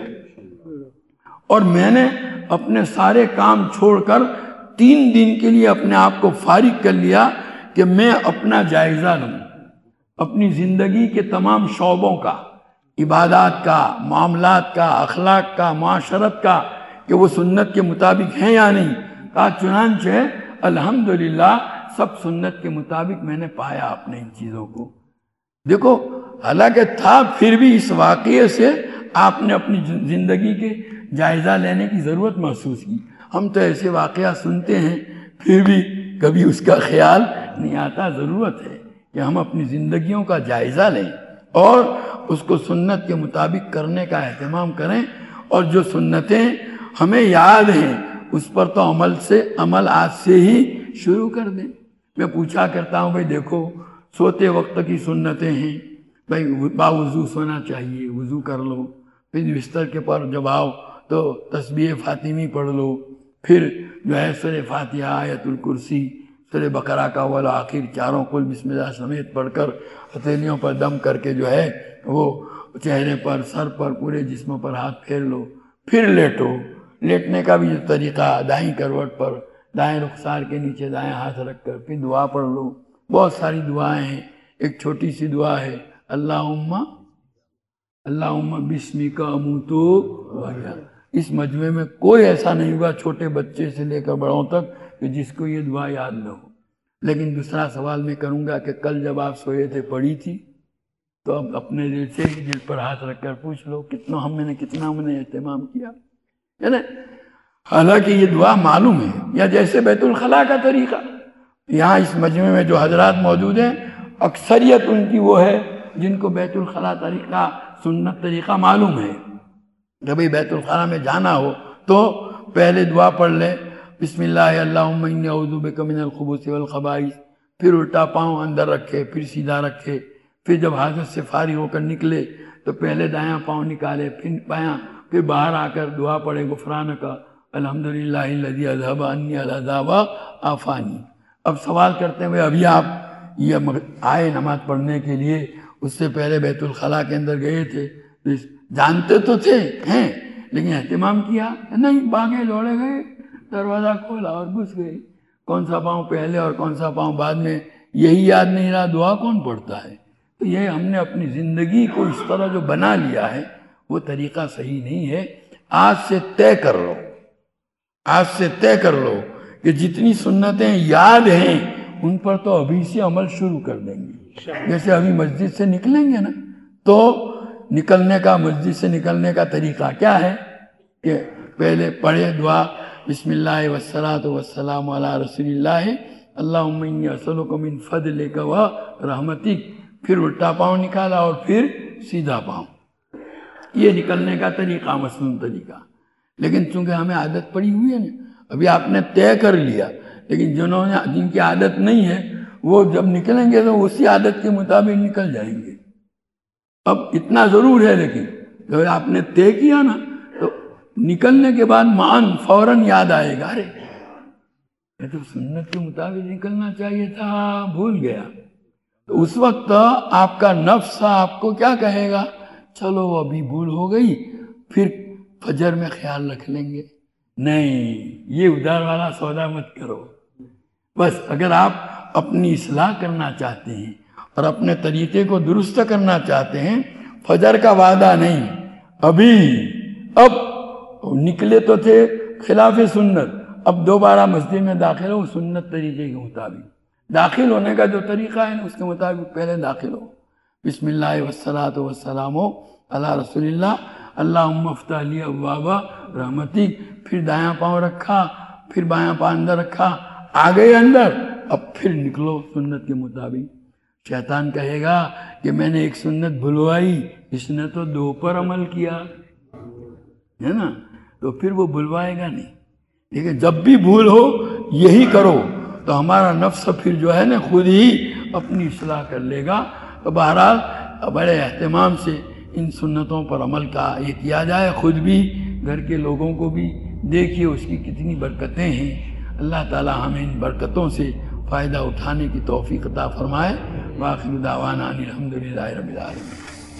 اور میں نے اپنے سارے کام چھوڑ کر تین دن کے لیے اپنے آپ کو فارغ کر لیا کہ میں اپنا جائزہ لوں، اپنی زندگی کے تمام شعبوں کا، عبادات کا، معاملات کا، اخلاق کا، معاشرت کا، کہ وہ سنت کے مطابق ہیں یا نہیں۔ کہا چنانچہ الحمدللہ سب سنت کے مطابق میں نے پایا اپنے ان چیزوں کو۔ دیکھو حالانکہ تھا، پھر بھی اس واقعے سے آپ نے اپنی زندگی کے جائزہ لینے کی ضرورت محسوس کی۔ ہم تو ایسے واقعہ سنتے ہیں پھر بھی کبھی اس کا خیال نہیں آتا۔ ضرورت ہے کہ ہم اپنی زندگیوں کا جائزہ لیں اور اس کو سنت کے مطابق کرنے کا اہتمام کریں، اور جو سنتیں ہمیں یاد ہیں اس پر تو عمل سے عمل آج سے ہی شروع کر دیں۔ میں پوچھا کرتا ہوں بھائی دیکھو سوتے وقت کی سنتیں ہیں، بھائی باوضو سونا چاہیے، وضو کر لو، پھر بستر کے پر جب آؤ تو تسبیح فاطمی پڑھ لو، پھر جو ہے سورہ فاتحہ، آیت الکرسی، سورہ بقرہ کا اول آخر چاروں قل بسم اللہ سمیت پڑھ کر ہتھیلیوں پر دم کر کے جو ہے وہ چہرے پر، سر پر، پورے جسم پر ہاتھ پھیر لو، پھر لیٹو۔ لیٹنے کا بھی جو طریقہ، دائیں کروٹ پر دائیں رخسار کے نیچے دائیں ہاتھ رکھ کر پھر دعا پڑھ لو۔ بہت ساری دعائیں ہیں، ایک چھوٹی سی دعا ہے اللہم اللہم بسمک اموت واحیا۔ اس مجمع میں کوئی ایسا نہیں ہوا چھوٹے بچے سے لے کر بڑوں تک کہ جس کو یہ دعا یاد نہ ہو۔ لیکن دوسرا سوال میں کروں گا کہ کل جب آپ سوئے تھے پڑھی تھی؟ تو اب اپنے دل سے دل پر ہاتھ رکھ کر پوچھ لو کتنا ہم نے کتنا ہم نے اہتمام کیا ہے نا۔ حالانکہ یہ دعا معلوم ہے، یا جیسے بیت الخلاء کا طریقہ، یہاں اس مجمع میں جو حضرات موجود ہیں اکثریت ان کی وہ ہے جن کو بیت الخلاء طریقہ، سنت طریقہ معلوم ہے۔ جب بیت الخلاء میں جانا ہو تو پہلے دعا پڑھ لیں بسم اللہ اللہم انی اعوذ بک من الخبث والخبائث، پھر الٹا پاؤں اندر رکھے، پھر سیدھا رکھے، پھر جب حاجت سے فارغ ہو کر نکلے تو پہلے دایاں پاؤں نکالے، پھر بایاں، پھر باہر آ کر دعا پڑھے غفرانک الحمدللہ الذی اذھب عنی العذاب وعافانی۔ اب سوال کرتے ہیں ابھی آپ یہ آئے نماز پڑھنے کے لیے، اس سے پہلے بیت الخلاء کے اندر گئے تھے، جانتے تو تھے ہیں لیکن اہتمام کیا نہیں، بھاگے دوڑے گئے، دروازہ کھولا اور گھس گئے۔ کون سا پاؤں پہلے اور کون سا پاؤں بعد میں یہی یاد نہیں رہا، دعا کون پڑھتا ہے؟ تو یہ ہم نے اپنی زندگی کو اس طرح جو بنا لیا ہے وہ طریقہ صحیح نہیں ہے۔ آج سے طے کر لو، آج سے طے کر لو کہ جتنی سنتیں یاد ہیں ان پر تو ابھی سے عمل شروع کر دیں گے۔ جیسے ابھی مسجد سے نکلیں گے نا تو نکلنے کا، مسجد سے نکلنے کا طریقہ کیا ہے کہ پہلے پڑھے دعا بسم اللہ والصلاة والسلام علی رسول اللہ اللہم انی اسألک من فضلک و رحمتک، پھر الٹا پاؤں نکالا اور پھر سیدھا پاؤں۔ یہ نکلنے کا طریقہ، مسنون طریقہ۔ لیکن چونکہ ہمیں عادت پڑی ہوئی ہے نا، ابھی آپ نے طے کر لیا، لیکن جنہوں نے جن کی عادت نہیں ہے وہ جب نکلیں گے تو اسی عادت کے مطابق نکل جائیں گے۔ اب اتنا ضرور ہے لیکن جب آپ نے طے کیا نا تو نکلنے کے بعد معاً فوراً یاد آئے گا، ارے یہ تو سنت کے مطابق نکلنا چاہیے تھا، بھول گیا۔ تو اس وقت آپ کا نفس آپ کو کیا کہے گا؟ چلو ابھی بھول ہو گئی، پھر فجر میں خیال رکھ لیں گے۔ نہیں، یہ ادھار والا سودا مت کرو۔ بس اگر آپ اپنی اصلاح کرنا چاہتے ہیں اور اپنے طریقے کو درست کرنا چاہتے ہیں، فجر کا وعدہ نہیں، ابھی اب نکلے تو تھے خلاف سنت، اب دوبارہ مسجد میں داخل ہو سنت طریقے کے مطابق، داخل ہونے کا جو طریقہ ہے اس کے مطابق پہلے داخل ہو۔ بسم اللہ والصلاة والسلام علی رسول اللہ، اللہم افتح لی ابواب رحمتک، پھر دایاں پاؤں رکھا، پھر بایاں پاؤں اندر رکھا، آ گئے اندر، اب پھر نکلو سنت کے مطابق۔ شیطان کہے گا کہ میں نے ایک سنت بھلوائی، اس نے تو دو پر عمل کیا ہے نا، تو پھر وہ بھلوائے گا نہیں۔ لیکن جب بھی بھول ہو یہی کرو تو ہمارا نفس پھر جو ہے نا خود ہی اپنی اصلاح کر لے گا۔ تو بہرحال بڑے اہتمام سے ان سنتوں پر عمل کا یہ کیا جائے، خود بھی گھر کے لوگوں کو بھی دیکھیے اس کی کتنی برکتیں ہیں۔ اللہ تعالی ہمیں ان برکتوں سے فائدہ اٹھانے کی توفیق عطا فرمائے۔ وآخر دعوانا ان الحمدللہ رب العالمین۔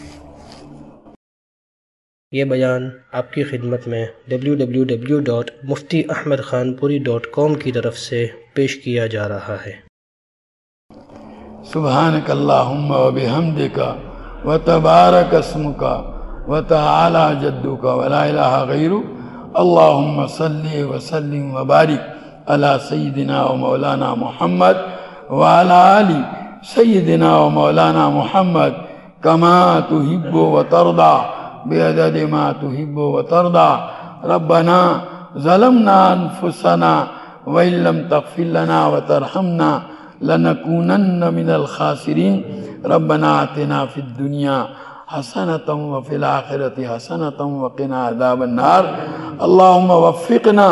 یہ بیان آپ کی خدمت میں W W W dot Mufti Ahmad Khanpuri dot کام کی طرف سے پیش کیا جا رہا ہے۔ سبحانک اللہم وبحمدک وتبارک اسمک وتعالی جدک ولا الہ غیرک، اللہم صلی وسلم وبارک علی سیدنا و مولانا محمد وعلی آل سیدنا و مولانا محمد کما تحب وترضى بعدد ما تحب وترضى۔ ربنا ظلمنا انفسنا وإن لم تغفر لنا وترحمنا لنكونن من الخاسرين۔ ربنا آتنا في الدنيا حسنة وفي الآخرة حسنة وقنا عذاب النار۔ اللهم وفقنا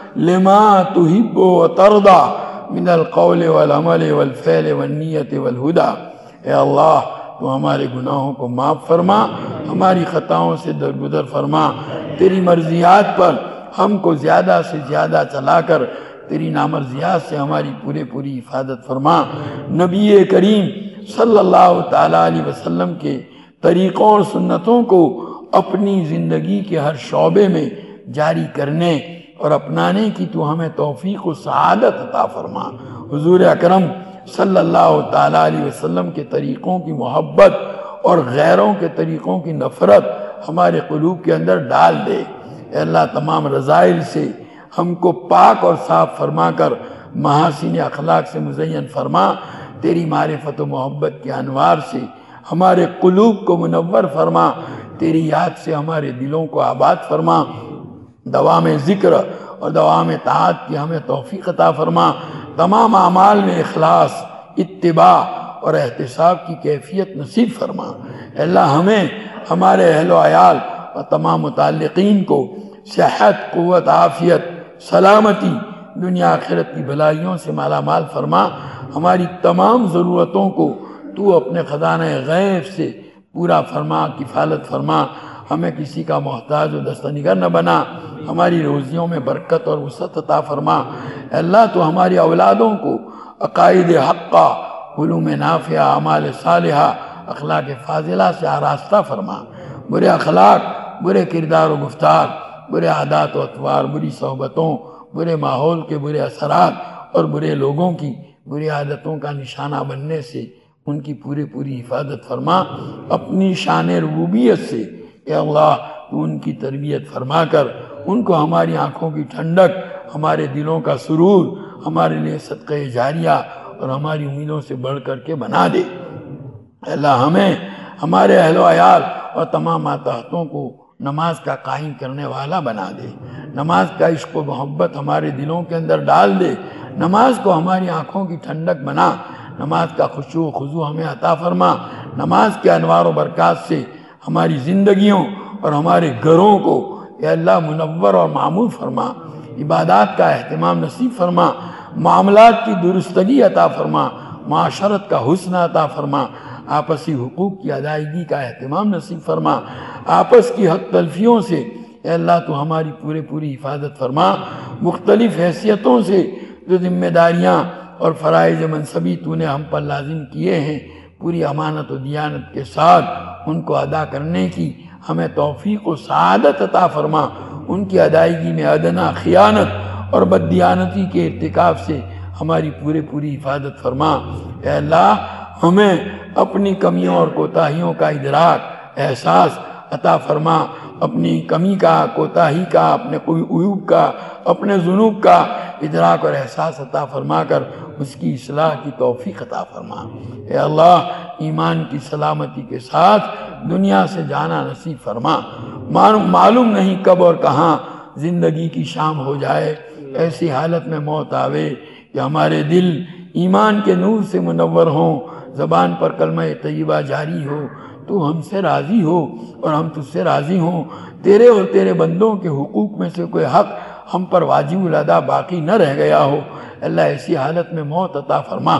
لما تحب وترضى من القول والعمل والفعل والنية والهدى۔ اے اللہ تو ہمارے گناہوں کو معاف فرما، ہماری خطاؤں سے درگزر فرما، تیری مرضیات پر ہم کو زیادہ سے زیادہ چلا کر تیری نامرضیات سے ہماری پورے پوری حفاظت فرما۔ نبی کریم صلی اللہ تعالیٰ علیہ وسلم کے طریقوں اور سنتوں کو اپنی زندگی کے ہر شعبے میں جاری کرنے اور اپنانے کی تو ہمیں توفیق و سعادت عطا فرما۔ حضور اکرم صلی اللہ تعالیٰ علیہ وسلم کے طریقوں کی محبت اور غیروں کے طریقوں کی نفرت ہمارے قلوب کے اندر ڈال دے۔ اے اللہ تمام رذائل سے ہم کو پاک اور صاف فرما کر محاسن اخلاق سے مزین فرما۔ تیری معرفت و محبت کے انوار سے ہمارے قلوب کو منور فرما، تیری یاد سے ہمارے دلوں کو آباد فرما۔ دوام ذکر اور دوام طاعت کی ہمیں توفیق عطا فرما۔ تمام اعمال میں اخلاص، اتباع اور احتساب کی کیفیت نصیب فرما۔ اے اللہ ہمیں، ہمارے اہل و عیال اور تمام متعلقین کو صحت، قوت، عافیت، سلامتی، دنیا آخرت کی بھلائیوں سے مالا مال فرما۔ ہماری تمام ضرورتوں کو تو اپنے خزانہ غیب سے پورا فرما، کفالت فرما۔ ہمیں کسی کا محتاج و دستنگر نہ بنا، ہماری روزیوں میں برکت اور وسعت عطا فرما۔ اے اللہ تو ہماری اولادوں کو عقائد حقہ، علوم نافعہ، اعمال صالحہ، اخلاق فاضلہ سے آراستہ فرما۔ برے اخلاق، برے کردار و گفتار، برے عادات و اطوار، بری صحبتوں، برے ماحول کے برے اثرات اور برے لوگوں کی بری عادتوں کا نشانہ بننے سے ان کی پوری پوری حفاظت فرما۔ اپنی شان ربوبیت سے اے اللہ تو ان کی تربیت فرما کر ان کو ہماری آنکھوں کی ٹھنڈک، ہمارے دلوں کا سرور، ہمارے لیے صدقہ جاریہ اور ہماری امیدوں سے بڑھ کر کے بنا دے۔ اے اللہ ہمیں، ہمارے اہل و عیال اور تمام ماتحتوں کو نماز کا قائم کرنے والا بنا دے۔ نماز کا عشق و محبت ہمارے دلوں کے اندر ڈال دے۔ نماز کو ہماری آنکھوں کی ٹھنڈک بنا۔ نماز کا خشوع و خضوع ہمیں عطا فرما۔ نماز کے انوار و برکات سے ہماری زندگیوں اور ہمارے گھروں کو اے اللہ منور اور معمور فرما۔ عبادات کا اہتمام نصیب فرما، معاملات کی درستگی عطا فرما، معاشرت کا حسن عطا فرما، آپسی حقوق کی ادائیگی کا اہتمام نصیب فرما۔ آپس کی حق تلفیوں سے اے اللہ تو ہماری پورے پوری حفاظت فرما۔ مختلف حیثیتوں سے جو ذمہ داریاں اور فرائض منصبی تو نے ہم پر لازم کیے ہیں، پوری امانت و دیانت کے ساتھ ان کو ادا کرنے کی ہمیں توفیق و سعادت عطا فرما۔ ان کی ادائیگی میں ادنا خیانت اور بددیانتی کے ارتکاب سے ہماری پورے پوری حفاظت فرما۔ اے اللہ ہمیں اپنی کمیوں اور کوتاہیوں کا ادراک، احساس عطا فرما۔ اپنی کمی کا، کوتاہی کا، اپنے عیوب کا، اپنے ذنوب کا ادراک اور احساس عطا فرما کر اس کی اصلاح کی توفیق عطا فرما۔ اے اللہ ایمان کی سلامتی کے ساتھ دنیا سے جانا نصیب فرما۔ معلوم نہیں کب اور کہاں زندگی کی شام ہو جائے۔ ایسی حالت میں موت آوے کہ ہمارے دل ایمان کے نور سے منور ہوں، زبان پر کلمہ طیبہ جاری ہو، تو ہم سے راضی ہو اور ہم تجھ سے راضی ہوں، تیرے اور تیرے بندوں کے حقوق میں سے کوئی حق ہم پر واجب الادا باقی نہ رہ گیا ہو۔ اللہ ایسی حالت میں موت عطا فرما،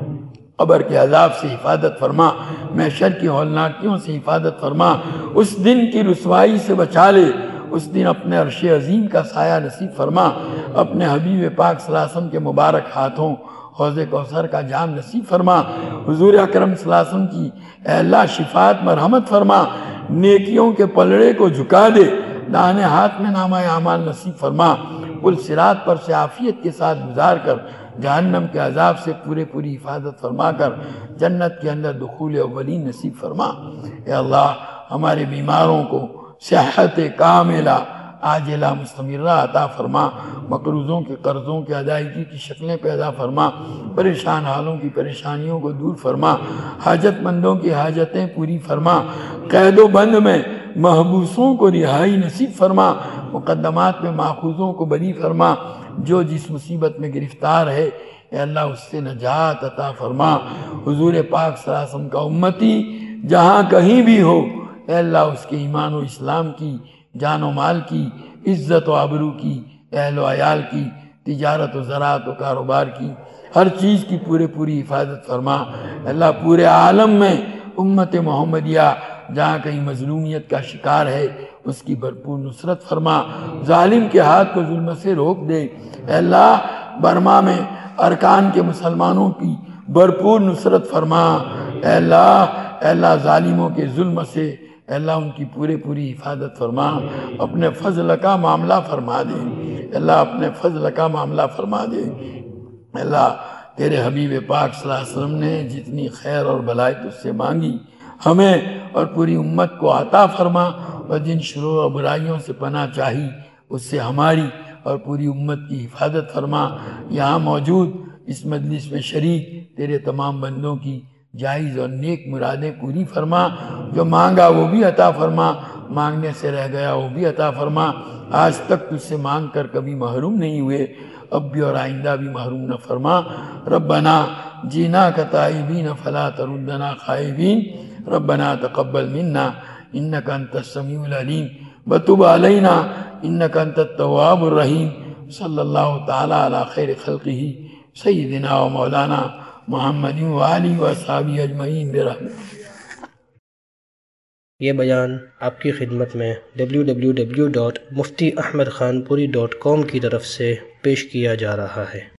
قبر کے عذاب سے حفاظت فرما، محشر کی ہولناکیوں سے حفاظت فرما، اس دن کی رسوائی سے بچا لے، اس دن اپنے عرش عظیم کا سایہ نصیب فرما، اپنے حبیب پاک صلی اللہ علیہ وسلم کے مبارک ہاتھوں حوض کوثر کا جام نصیب فرما، حضور اکرم صلی اللہ علیہ وسلم کی اے اللہ شفاعت مرحمت فرما، نیکیوں کے پلڑے کو جھکا دے، داہنے ہاتھ میں نامہ اعمال نصیب فرما، پل صراط پر سے عافیت کے ساتھ گزار کر جہنم کے عذاب سے پورے پوری حفاظت فرما کر جنت کے اندر دخول اولین نصیب فرما۔ اے اللہ ہمارے بیماروں کو صحت کاملہ عاجلہ مستمرہ عطا فرما، مقروضوں کے قرضوں کے ادائیگی کی شکلیں پیدا فرما، پریشان حالوں کی پریشانیوں کو دور فرما، حاجت مندوں کی حاجتیں پوری فرما، قید و بند میں محبوسوں کو رہائی نصیب فرما، مقدمات میں ماخوذوں کو بری فرما، جو جس مصیبت میں گرفتار ہے اے اللہ اس سے نجات عطا فرما، حضور پاک صلی اللہ علیہ وسلم کا امتی جہاں کہیں بھی ہو اے اللہ اس کے ایمان و اسلام کی، جان و مال کی، عزت و آبرو کی، اہل و عیال کی، تجارت و زراعت و کاروبار کی، ہر چیز کی پورے پوری حفاظت فرما۔ اللہ پورے عالم میں امت محمدیہ جہاں کہیں مظلومیت کا شکار ہے اس کی بھرپور نصرت فرما، ظالم کے ہاتھ کو ظلم سے روک دے۔ اے اللہ برما میں ارکان کے مسلمانوں کی بھرپور نصرت فرما، اے اللہ اے اللہ ظالموں کے ظلم سے اے اللہ ان کی پورے پوری حفاظت فرما، اپنے فضل کا معاملہ فرما دے، اے اللہ اپنے فضل کا معاملہ فرما دے۔ اے اللہ تیرے حبیب پاک صلی اللہ علیہ وسلم نے جتنی خیر اور بھلائی تجھ سے مانگی ہمیں اور پوری امت کو عطا فرما، اور جن شرور اور برائیوں سے پناہ چاہی اس سے ہماری اور پوری امت کی حفاظت فرما۔ یہاں موجود اس مجلس میں شریک تیرے تمام بندوں کی جائز اور نیک مرادیں پوری فرما، جو مانگا وہ بھی عطا فرما، مانگنے سے رہ گیا وہ بھی عطا فرما، آج تک تجھ سے مانگ کر کبھی محروم نہیں ہوئے، اب بھی اور آئندہ بھی محروم نہ فرما۔ ربنا جینا کتائبین فلا تردنا خائبین، ربنا تقبل منا انک انت السمیع العلیم وتب علینا انک انت التواب الرحیم، صلی اللہ تعالی علی خیر خلقہ سیدنا و مولانا محمد وآلہ وصحبہ اجمعین برحمتہ۔ یہ بیان آپ کی خدمت میں W W W dot Mufti Ahmad Khanpuri dot کام کی طرف سے پیش کیا جا رہا ہے۔